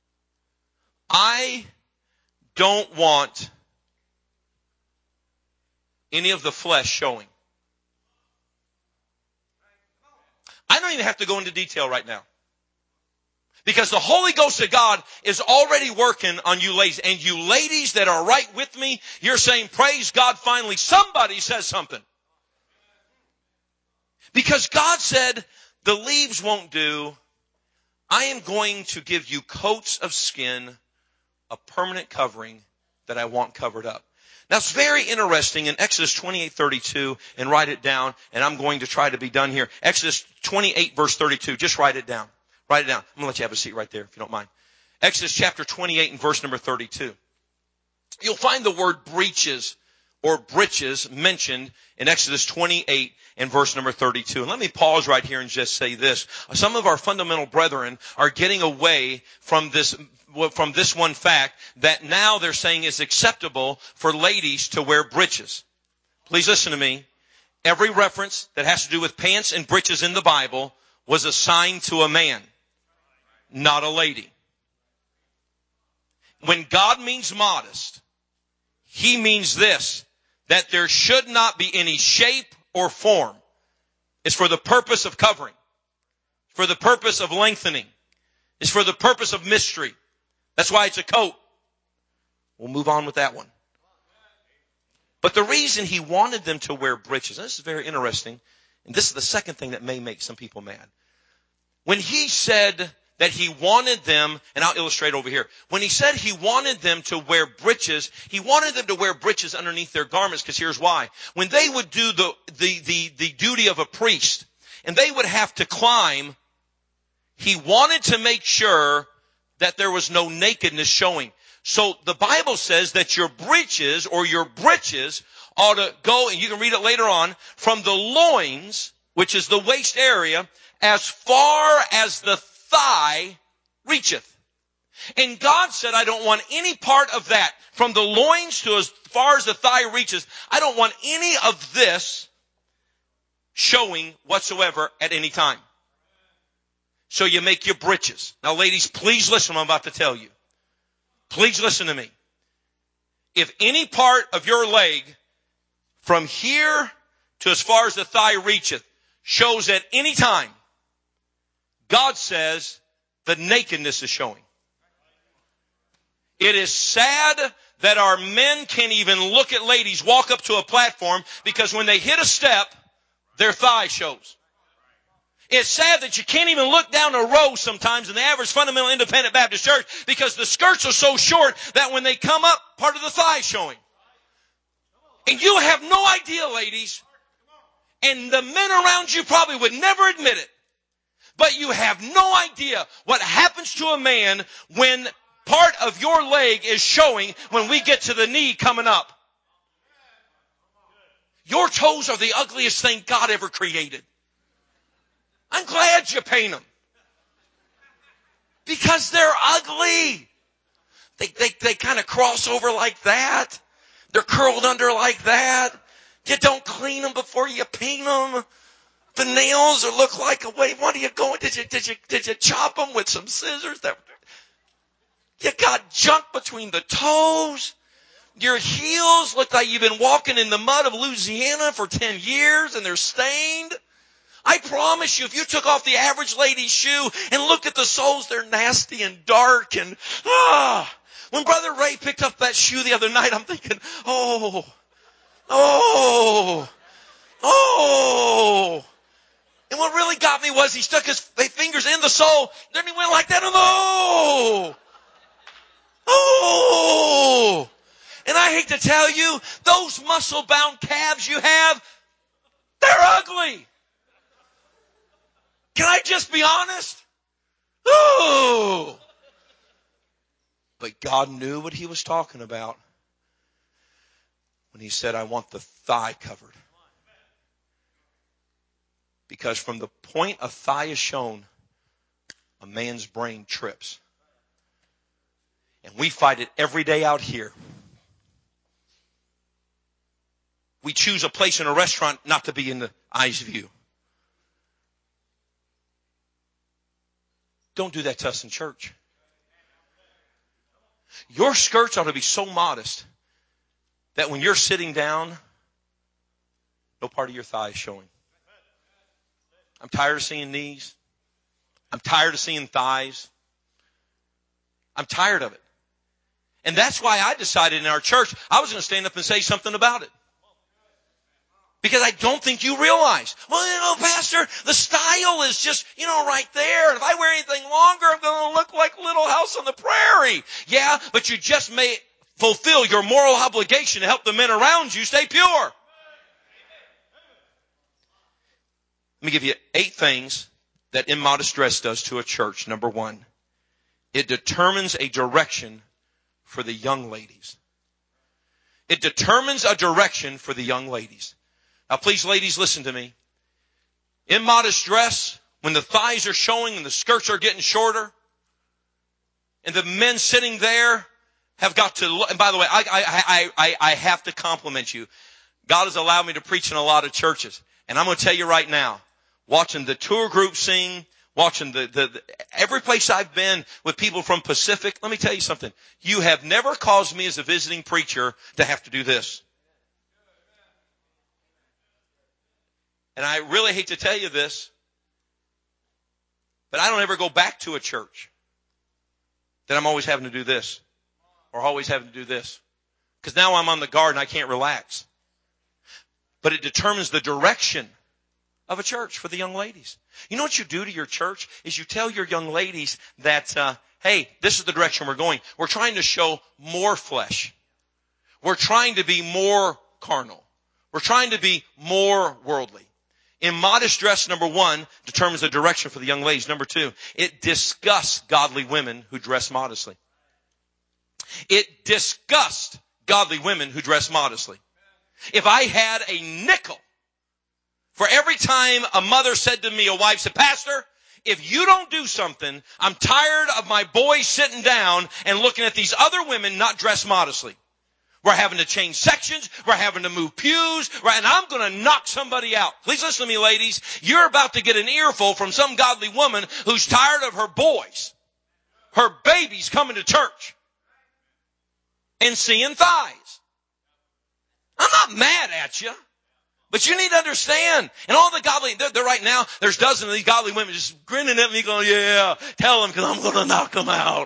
Speaker 1: I don't want any of the flesh showing. don't even have to go into detail right now. Because the Holy Ghost of God is already working on you ladies. And you ladies that are right with me, you're saying, praise God, finally somebody says something. Because God said, the leaves won't do. I am going to give you coats of skin, a permanent covering that I want covered up. Now it's very interesting in Exodus twenty-eight thirty-two, and write it down, and I'm going to try to be done here. Exodus twenty-eight verse thirty-two, just write it down. Write it down. I'm going to let you have a seat right there if you don't mind. Exodus chapter twenty-eight and verse number thirty-two. You'll find the word breeches or breeches mentioned in Exodus twenty-eight and verse number thirty-two. And let me pause right here and just say this. Some of our fundamental brethren are getting away from this from this one fact that now they're saying it's acceptable for ladies to wear breeches. Please listen to me. Every reference that has to do with pants and breeches in the Bible was assigned to a man, not a lady. When God means modest, He means this, that there should not be any shape or form. It's for the purpose of covering, for the purpose of lengthening. It's for the purpose of mystery. That's why it's a coat. We'll move on with that one. But the reason He wanted them to wear breeches, and this is very interesting, and this is the second thing that may make some people mad. When He said that He wanted them, and I'll illustrate over here. When He said He wanted them to wear breeches, He wanted them to wear breeches underneath their garments, because here's why. When they would do the, the, the, the duty of a priest, and they would have to climb, He wanted to make sure that there was no nakedness showing. So the Bible says that your breeches or your breeches ought to go, and you can read it later on, from the loins, which is the waist area, as far as the thigh reacheth. And God said, I don't want any part of that. From the loins to as far as the thigh reaches, I don't want any of this showing whatsoever at any time. So you make your breeches. Now ladies, please listen to what I'm about to tell you. Please listen to me. If any part of your leg from here to as far as the thigh reacheth shows at any time, God says the nakedness is showing. It is sad that our men can't even look at ladies walk up to a platform, because when they hit a step, their thigh shows. It's sad that you can't even look down a row sometimes in the average fundamental independent Baptist church, because the skirts are so short that when they come up, part of the thigh is showing. And you have no idea, ladies, and the men around you probably would never admit it, but you have no idea what happens to a man when part of your leg is showing when we get to the knee coming up. Your toes are the ugliest thing God ever created. I'm glad you paint them, because they're ugly. They, they, they kind of cross over like that. They're curled under like that. You don't clean them before you paint them. The nails are look like a way. What are you going? Did you, did you, did you chop them with some scissors? That, you got junk between the toes. Your heels look like you've been walking in the mud of Louisiana for ten years and they're stained. I promise you, if you took off the average lady's shoe and looked at the soles, they're nasty and dark. And ah, when Brother Ray picked up that shoe the other night, I'm thinking, oh, oh, oh. And what really got me was he stuck his fingers in the sole, then he went like that, and oh, oh. And I hate to tell you, those muscle-bound calves you have, they're ugly. Can I just be honest? Ooh. But God knew what He was talking about when He said, I want the thigh covered. Because from the point a thigh is shown, a man's brain trips. And we fight it every day out here. We choose a place in a restaurant not to be in the eye's view. Don't do that to us in church. Your skirts ought to be so modest that when you're sitting down, no part of your thigh is showing. I'm tired of seeing knees. I'm tired of seeing thighs. I'm tired of it. And that's why I decided in our church I was going to stand up and say something about it. Because I don't think you realize, well, you know, Pastor, the style is just, you know, right there. And if I wear anything longer, I'm going to look like Little House on the Prairie. Yeah, but you just may fulfill your moral obligation to help the men around you stay pure. Let me give you eight things that immodest dress does to a church. Number one, it determines a direction for the young ladies. It determines a direction for the young ladies. Now, please, ladies, listen to me. Immodest dress, when the thighs are showing and the skirts are getting shorter, and the men sitting there have got to look. And by the way, I, I, I, I have to compliment you. God has allowed me to preach in a lot of churches. And I'm going to tell you right now, watching the tour group sing, watching the, the, the every place I've been with people from Pacific, let me tell you something. You have never caused me as a visiting preacher to have to do this. And I really hate to tell you this, but I don't ever go back to a church that I'm always having to do this or always having to do this. Because now I'm on the guard and I can't relax. But it determines the direction of a church for the young ladies. You know what you do to your church is you tell your young ladies that, uh, hey, this is the direction we're going. We're trying to show more flesh. We're trying to be more carnal. We're trying to be more worldly. Immodest dress, number one, determines the direction for the young ladies. Number two, it disgusts godly women who dress modestly. It disgusts godly women who dress modestly. If I had a nickel for every time a mother said to me, a wife said, Pastor, if you don't do something, I'm tired of my boys sitting down and looking at these other women not dressed modestly. We're having to change sections. We're having to move pews. And I'm going to knock somebody out. Please listen to me, ladies. You're about to get an earful from some godly woman who's tired of her boys, her babies coming to church and seeing thighs. I'm not mad at you, but you need to understand. And all the godly, they're, they're right now, there's dozens of these godly women just grinning at me going, yeah, tell them because I'm going to knock them out.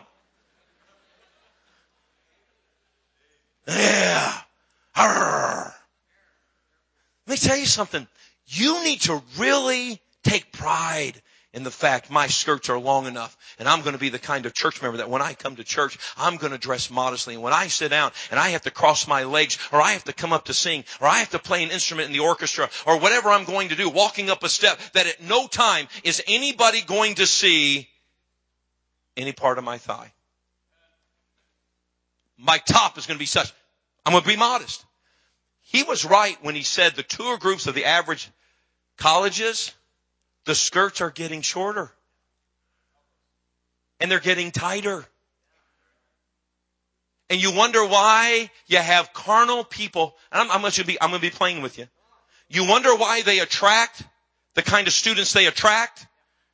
Speaker 1: Yeah. Arr. Let me tell you something. You need to really take pride in the fact my skirts are long enough and I'm going to be the kind of church member that when I come to church, I'm going to dress modestly. And when I sit down and I have to cross my legs or I have to come up to sing or I have to play an instrument in the orchestra or whatever I'm going to do, walking up a step, that at no time is anybody going to see any part of my thigh. My top is going to be such. I'm going to be modest. He was right when he said the tour groups of the average colleges, the skirts are getting shorter. And they're getting tighter. And you wonder why you have carnal people. And I'm, I'm going to be, I'm going to be playing with you. You wonder why they attract the kind of students they attract.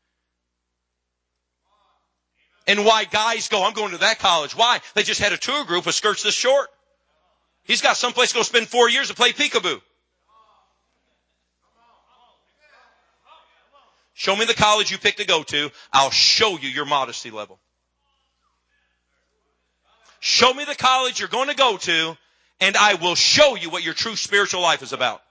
Speaker 1: And why guys go, I'm going to that college. Why? They just had a tour group with skirts this short. He's got someplace to go spend four years to play peekaboo. Show me the college you pick to go to. I'll show you your modesty level. Show me the college you're going to go to, and I will show you what your true spiritual life is about.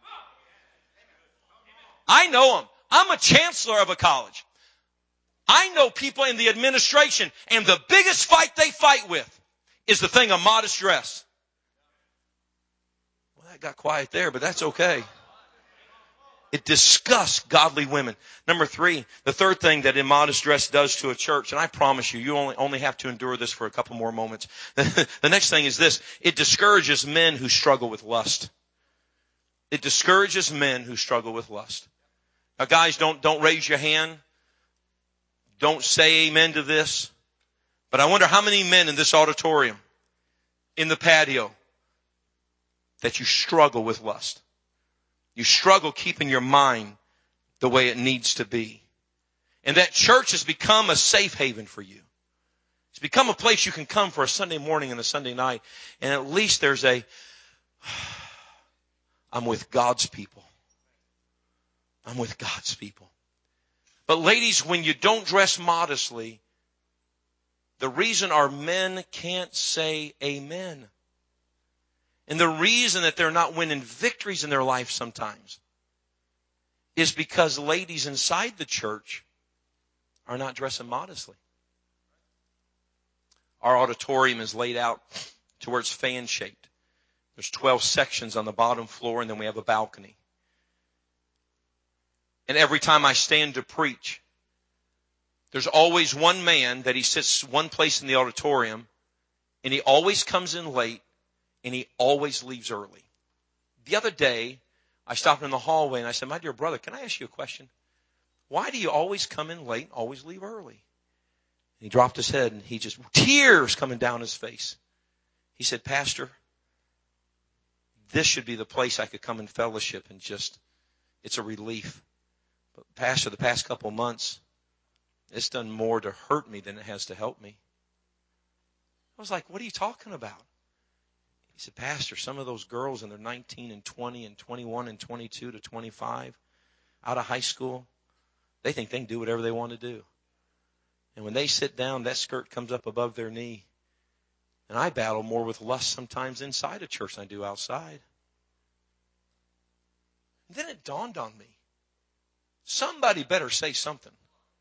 Speaker 1: I know them. I'm a chancellor of a college. I know people in the administration, and the biggest fight they fight with is the thing of modest dress. Well, that got quiet there, but that's okay. It disgusts godly women. Number three, the third thing that immodest dress does to a church, and I promise you, you only, only have to endure this for a couple more moments. The next thing is this. It discourages men who struggle with lust. It discourages men who struggle with lust. Now, guys, don't, don't raise your hand. Don't say amen to this. But I wonder how many men in this auditorium, in the patio, that you struggle with lust. You struggle keeping your mind the way it needs to be. And that church has become a safe haven for you. It's become a place you can come for a Sunday morning and a Sunday night. And at least there's a, I'm with God's people. I'm with God's people. But ladies, when you don't dress modestly, the reason our men can't say amen, and the reason that they're not winning victories in their life sometimes, is because ladies inside the church are not dressing modestly. Our auditorium is laid out to where it's fan-shaped. There's twelve sections on the bottom floor, and then we have a balcony. And every time I stand to preach, there's always one man that he sits one place in the auditorium, and he always comes in late, and he always leaves early. The other day, I stopped in the hallway, and I said, my dear brother, can I ask you a question? Why do you always come in late and always leave early? And he dropped his head, and he just, tears coming down his face. He said, Pastor, this should be the place I could come in fellowship and just, it's a relief. But Pastor, the past couple of months, it's done more to hurt me than it has to help me. I was like, what are you talking about? He said, Pastor, some of those girls, and they're nineteen and twenty and twenty-one and twenty-two to twenty-five, out of high school, they think they can do whatever they want to do. And when they sit down, that skirt comes up above their knee. And I battle more with lust sometimes inside a church than I do outside. And then it dawned on me, somebody better say something.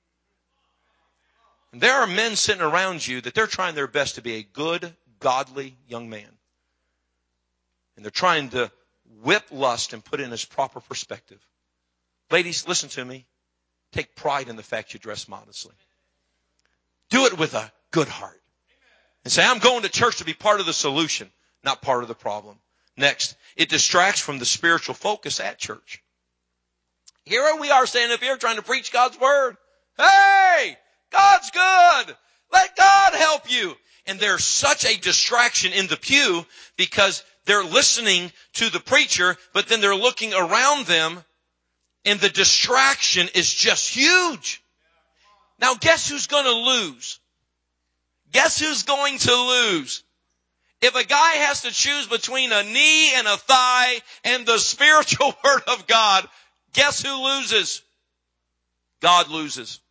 Speaker 1: And there are men sitting around you that they're trying their best to be a good, godly young man. And they're trying to whip lust and put it in its proper perspective. Ladies, listen to me. Take pride in the fact you dress modestly. Do it with a good heart. And say, I'm going to church to be part of the solution, not part of the problem. Next, it distracts from the spiritual focus at church. Here we are standing up here trying to preach God's word. Hey, God's good. Let God help you. And there's such a distraction in the pew because they're listening to the preacher, but then they're looking around them, and the distraction is just huge. Now, guess who's going to lose? Guess who's going to lose? If a guy has to choose between a knee and a thigh and the spiritual word of God, guess who loses? God loses.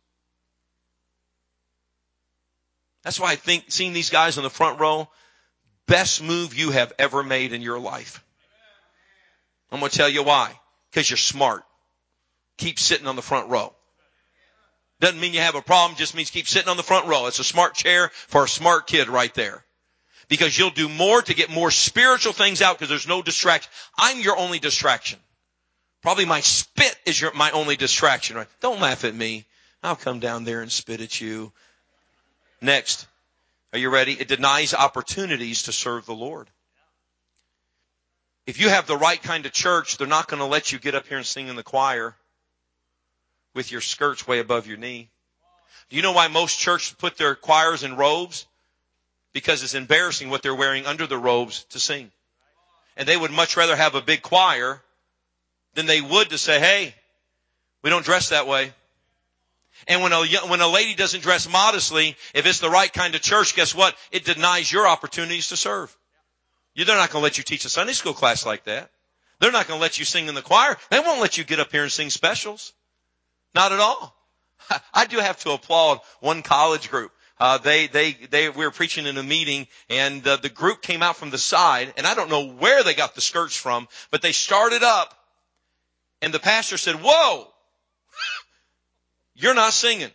Speaker 1: That's why I think seeing these guys in the front row, best move you have ever made in your life. I'm going to tell you why. Because you're smart. Keep sitting on the front row. Doesn't mean you have a problem, just means keep sitting on the front row. It's a smart chair for a smart kid right there. Because you'll do more to get more spiritual things out because there's no distraction. I'm your only distraction. Probably my spit is your, my only distraction, right? Don't laugh at me. I'll come down there and spit at you. Next. Are you ready? It denies opportunities to serve the Lord. If you have the right kind of church, they're not going to let you get up here and sing in the choir with your skirts way above your knee. Do you know why most churches put their choirs in robes? Because it's embarrassing what they're wearing under the robes to sing. And they would much rather have a big choir than they would to say, hey, we don't dress that way. And when a, when a lady doesn't dress modestly, if it's the right kind of church, guess what? It denies your opportunities to serve. They're not going to let you teach a Sunday school class like that. They're not going to let you sing in the choir. They won't let you get up here and sing specials. Not at all. I do have to applaud one college group. Uh, they, they, they, we were preaching in a meeting, and uh, the group came out from the side, and I don't know where they got the skirts from, but they started up, and the pastor said, whoa, you're not singing.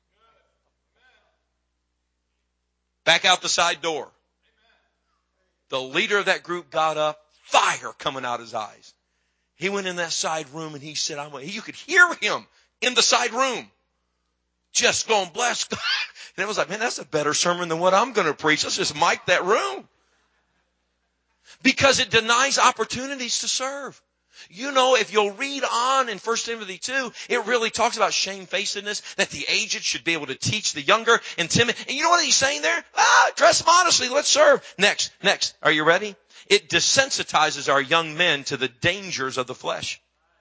Speaker 1: Back out the side door. The leader of that group got up, fire coming out his eyes. He went in that side room, and he said, I'm, you could hear him in the side room. Just going, bless God. And it was like, man, that's a better sermon than what I'm going to preach. Let's just mic that room. Because it denies opportunities to serve. You know, if you'll read on in First Timothy two, it really talks about shamefacedness, that the aged should be able to teach the younger and timid. And you know what he's saying there? Ah, dress modestly, let's serve. Next, next. Are you ready? It desensitizes our young men to the dangers of the flesh.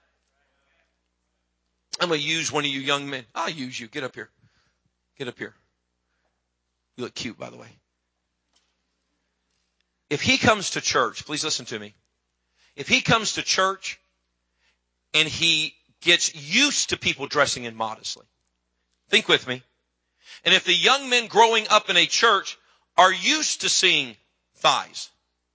Speaker 1: I'm going to use one of you young men. I'll use you. Get up here. Get up here. You look cute, by the way. If he comes to church, please listen to me. If he comes to church and he gets used to people dressing in modestly, Think with me. And if the young men growing up in a church are used to seeing thighs,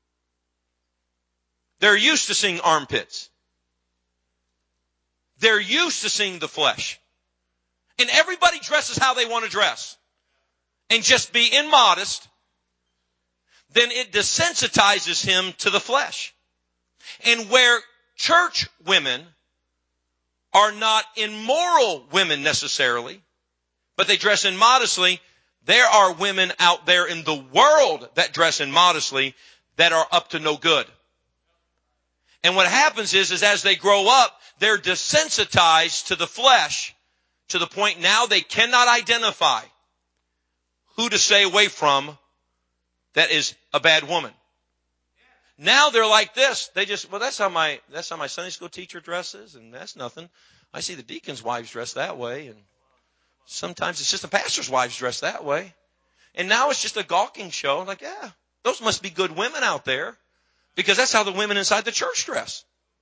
Speaker 1: they're used to seeing armpits, they're used to seeing the flesh, and everybody dresses how they want to dress, and just be immodest, then it desensitizes him to the flesh. And where church women are not immoral women necessarily, but they dress immodestly, there are women out there in the world that dress immodestly that are up to no good. And what happens is, is as they grow up, they're desensitized to the flesh to the point now they cannot identify who to stay away from that is a bad woman. Now they're like this. They just, well, that's how my, that's how my Sunday school teacher dresses, and that's nothing. I see the deacons' wives dress that way, and sometimes it's just the pastor's wives dress that way. And now it's just a gawking show. Like, yeah, those must be good women out there, because that's how the women inside the church dress.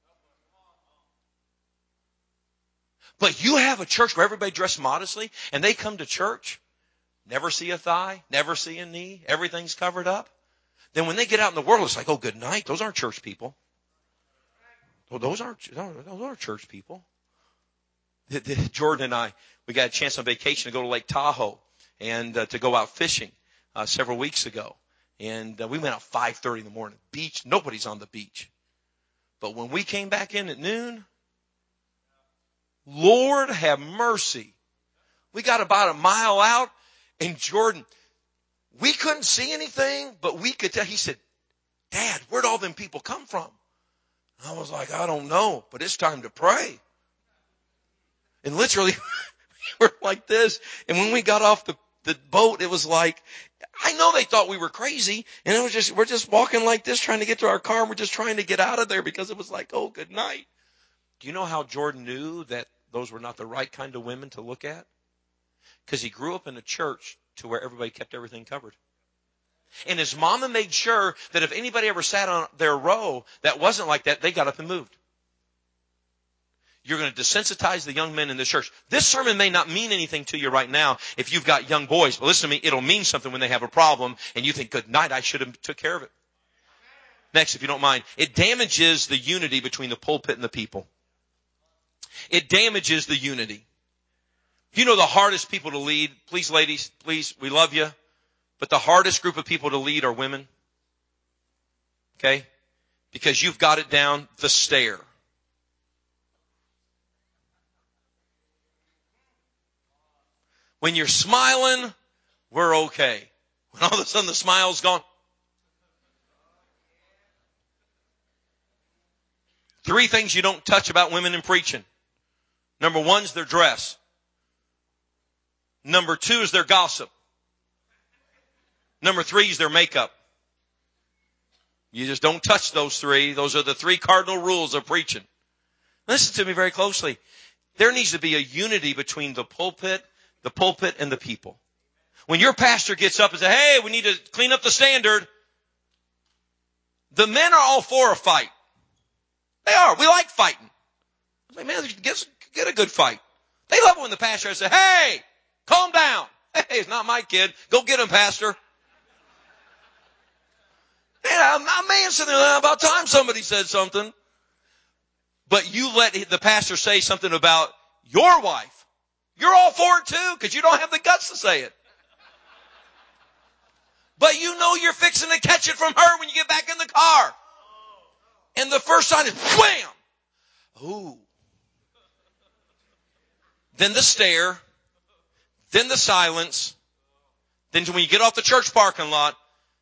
Speaker 1: But you have a church where everybody dressed modestly, and they come to church, never see a thigh, never see a knee, everything's covered up. Then when they get out in the world, it's like, oh, good night. Those aren't church people. Oh, those aren't, those aren't church people. Jordan and I, we got a chance on vacation to go to Lake Tahoe and uh, to go out fishing uh, several weeks ago. And uh, we went out five thirty in the morning. Beach, nobody's on the beach. But when we came back in at noon, Lord have mercy. We got about a mile out, and Jordan, we couldn't see anything, but we could tell. He said, Dad, where'd all them people come from? I was like, I don't know, but it's time to pray. And literally, we were like this. And when we got off the, the boat, it was like, I know they thought we were crazy. And it was just, we're just walking like this, trying to get to our car. And we're just trying to get out of there because it was like, oh, good night. Do you know how Jordan knew that those were not the right kind of women to look at? Because he grew up in a church to where everybody kept everything covered. And his mama made sure that if anybody ever sat on their row that wasn't like that, they got up and moved. You're going to desensitize the young men in the church. This sermon may not mean anything to you right now if you've got young boys, but listen to me, it'll mean something when they have a problem and you think, good night, I should have took care of it. Next, if you don't mind, it damages the unity between the pulpit and the people. It damages the unity. You know the hardest people to lead, please ladies, please, we love you, but the hardest group of people to lead are women. Okay? Because you've got it down the stair. When you're smiling, we're okay. When all of a sudden the smile's gone. Three things you don't touch about women in preaching. Number one is their dress. Number two is their gossip. Number three is their makeup. You just don't touch those three. Those are the three cardinal rules of preaching. Listen to me very closely. There needs to be a unity between the pulpit, the pulpit and the people. When your pastor gets up and says, hey, we need to clean up the standard, the men are all for a fight. They are. We like fighting. Like, man, get, get a good fight. They love it when the pastor says, hey, calm down. Hey, it's not my kid. Go get him, pastor. Man, I'm, I'm man sitting there, about time somebody said something. But you let the pastor say something about your wife. You're all for it too, because you don't have the guts to say it. But you know you're fixing to catch it from her when you get back in the car. And the first sign is wham! Ooh. Then the stare. Then the silence. Then when you get off the church parking lot,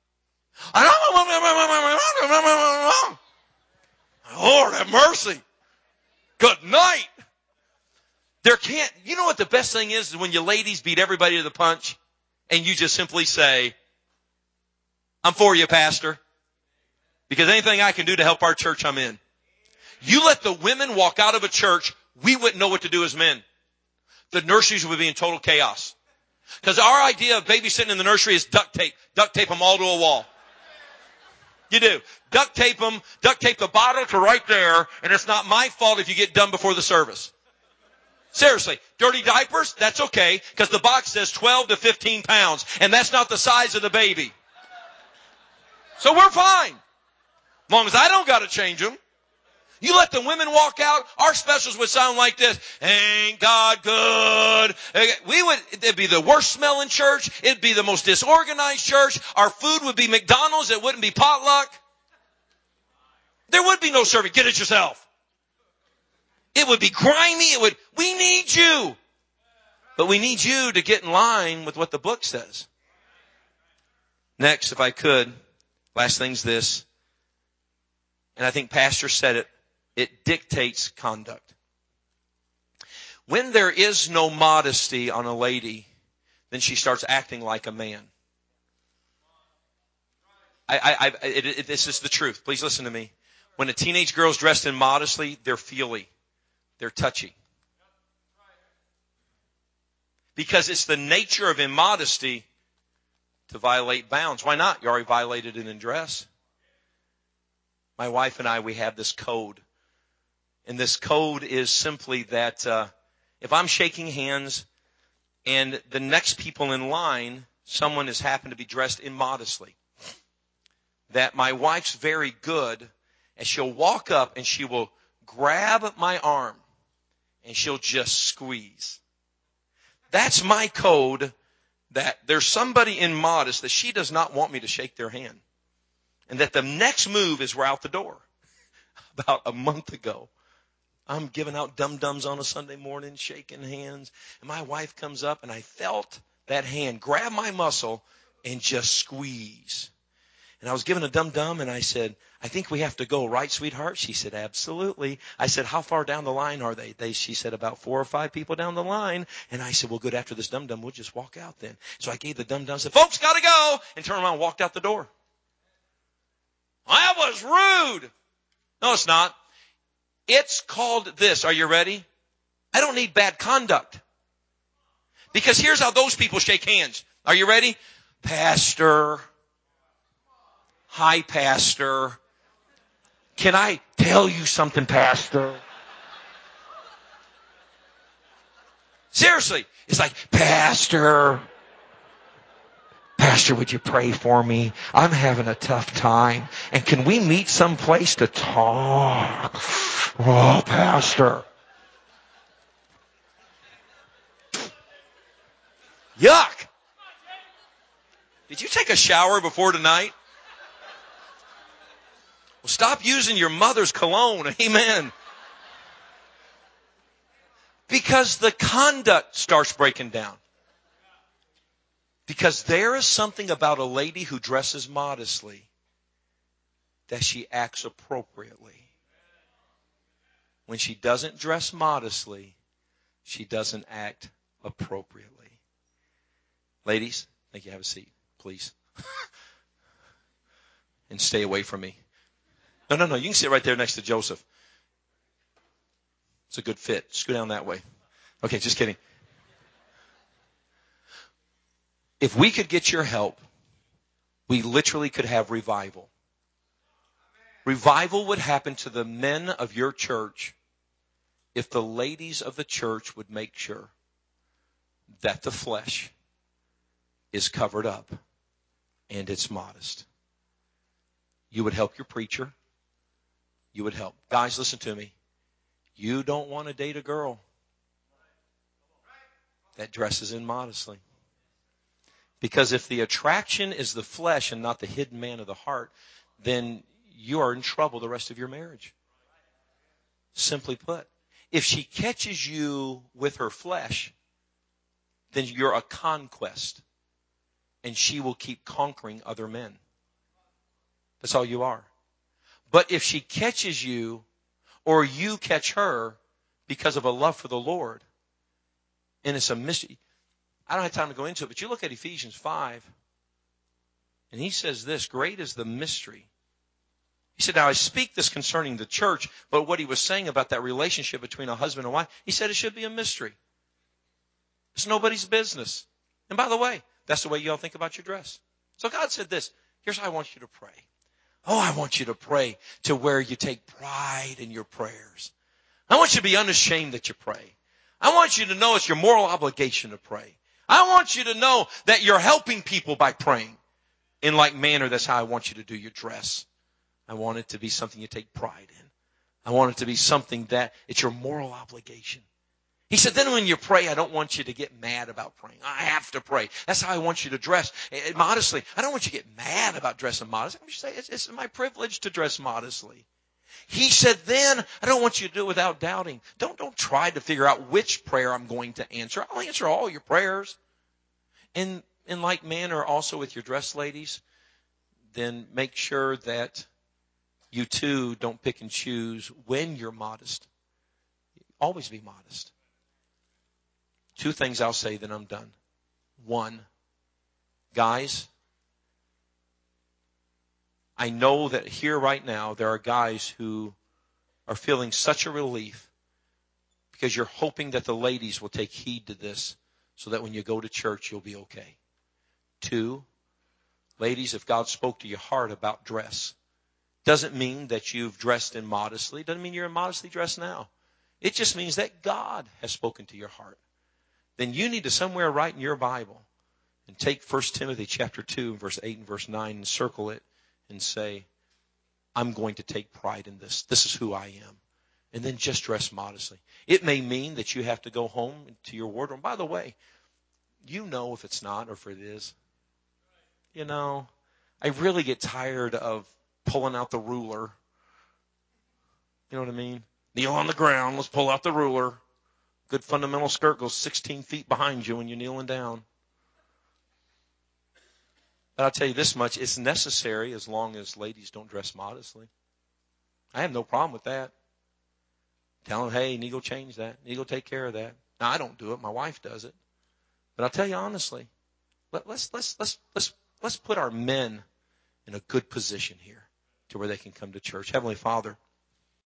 Speaker 1: Lord have mercy. Good night. There can't, you know what the best thing is, is when you ladies beat everybody to the punch and you just simply say, I'm for you, pastor. Because anything I can do to help our church, I'm in. You let the women walk out of a church, we wouldn't know what to do as men. The nurseries would be in total chaos. Because our idea of babysitting in the nursery is duct tape. Duct tape them all to a wall. You do. Duct tape them, duct tape the bottle to right there, and it's not my fault if you get done before the service. Seriously, dirty diapers, that's okay, because the box says twelve to fifteen pounds, and that's not the size of the baby. So we're fine. As long as I don't got to change them. You let the women walk out, our specials would sound like this. Ain't God good? We would, it'd be the worst smelling church. It'd be the most disorganized church. Our food would be McDonald's. It wouldn't be potluck. There would be no serving. Get it yourself. It would be grimy. It would, we need you. But we need you to get in line with what the book says. Next, if I could, last thing's this. And I think Pastor said it. It dictates conduct. When there is no modesty on a lady, then she starts acting like a man. I, I, I it, it, this is the truth. Please listen to me. When a teenage girl's dressed immodestly, they're feely. They're touchy. Because it's the nature of immodesty to violate bounds. Why not? You already violated it in dress. My wife and I, we have this code. And this code is simply that uh, if I'm shaking hands and the next people in line, someone has happened to be dressed immodestly, that my wife's very good, and she'll walk up and she will grab my arm and she'll just squeeze. That's my code, that there's somebody immodest that she does not want me to shake their hand. And that the next move is we're out the door. About a month ago, I'm giving out dum-dums on a Sunday morning, shaking hands. And my wife comes up and I felt that hand grab my muscle and just squeeze. And I was giving a dum-dum and I said, I think we have to go, right, sweetheart? She said, absolutely. I said, how far down the line are they? They, she said, about four or five people down the line. And I said, well, good, after this dum-dum, we'll just walk out then. So I gave the dum-dum, said, folks, gotta go, and turned around and walked out the door. That was rude. No, it's not. It's called this. Are you ready? I don't need bad conduct. Because here's how those people shake hands. Are you ready? Pastor. Hi, Pastor. Can I tell you something, Pastor? Seriously. It's like, Pastor. Pastor, would you pray for me? I'm having a tough time. And can we meet someplace to talk? Oh, Pastor. Yuck. Did you take a shower before tonight? Well, stop using your mother's cologne. Amen. Because the conduct starts breaking down. Because there is something about a lady who dresses modestly that she acts appropriately. When she doesn't dress modestly, she doesn't act appropriately. Ladies, thank you. Have a seat, please. And stay away from me. No, no, no. You can sit right there next to Joseph. It's a good fit. Just go down that way. Okay, just kidding. If we could get your help, we literally could have revival. Revival would happen to the men of your church if the ladies of the church would make sure that the flesh is covered up and it's modest. You would help your preacher. You would help. Guys, listen to me. You don't want to date a girl that dresses immodestly. Because if the attraction is the flesh and not the hidden man of the heart, then you are in trouble the rest of your marriage. Simply put, if she catches you with her flesh, then you're a conquest. And she will keep conquering other men. That's all you are. But if she catches you, or you catch her because of a love for the Lord, and it's a mystery. I don't have time to go into it, but you look at Ephesians five, and he says this, great is the mystery. He said, now I speak this concerning the church, but what he was saying about that relationship between a husband and wife, he said it should be a mystery. It's nobody's business. And by the way, that's the way you all think about your dress. So God said this, here's how I want you to pray. Oh, I want you to pray to where you take pride in your prayers. I want you to be unashamed that you pray. I want you to know it's your moral obligation to pray. I want you to know that you're helping people by praying. In like manner, that's how I want you to do your dress. I want it to be something you take pride in. I want it to be something that it's your moral obligation. He said, then when you pray, I don't want you to get mad about praying. I have to pray. That's how I want you to dress modestly. I don't want you to get mad about dressing modestly. I'm just saying it's, it's my privilege to dress modestly. He said, then I don't want you to do it without doubting. Don't, don't try to figure out which prayer I'm going to answer. I'll answer all your prayers. And in like manner, also with your dress, ladies, then make sure that you too don't pick and choose when you're modest. Always be modest. Two things I'll say, then I'm done. One, guys, I know that here right now there are guys who are feeling such a relief because you're hoping that the ladies will take heed to this so that when you go to church, you'll be okay. Two, ladies, if God spoke to your heart about dress, doesn't mean that you've dressed immodestly. Doesn't mean you're immodestly dressed now. It just means that God has spoken to your heart. Then you need to somewhere write in your Bible and take First Timothy chapter two, verse eight and verse nine and circle it and say, I'm going to take pride in this. This is who I am. And then just dress modestly. It may mean that you have to go home to your wardrobe. By the way, you know if it's not or if it is. You know, I really get tired of pulling out the ruler. You know what I mean? Kneel on the ground. Let's pull out the ruler. Good fundamental skirt goes sixteen feet behind you when you're kneeling down. But I'll tell you this much. It's necessary as long as ladies don't dress modestly. I have no problem with that. Tell them, hey, you need to go change that. You need to go take care of that. Now, I don't do it. My wife does it. But I'll tell you honestly, let, let's, let's, let's, let's, let's put our men in a good position here to where they can come to church. Heavenly Father,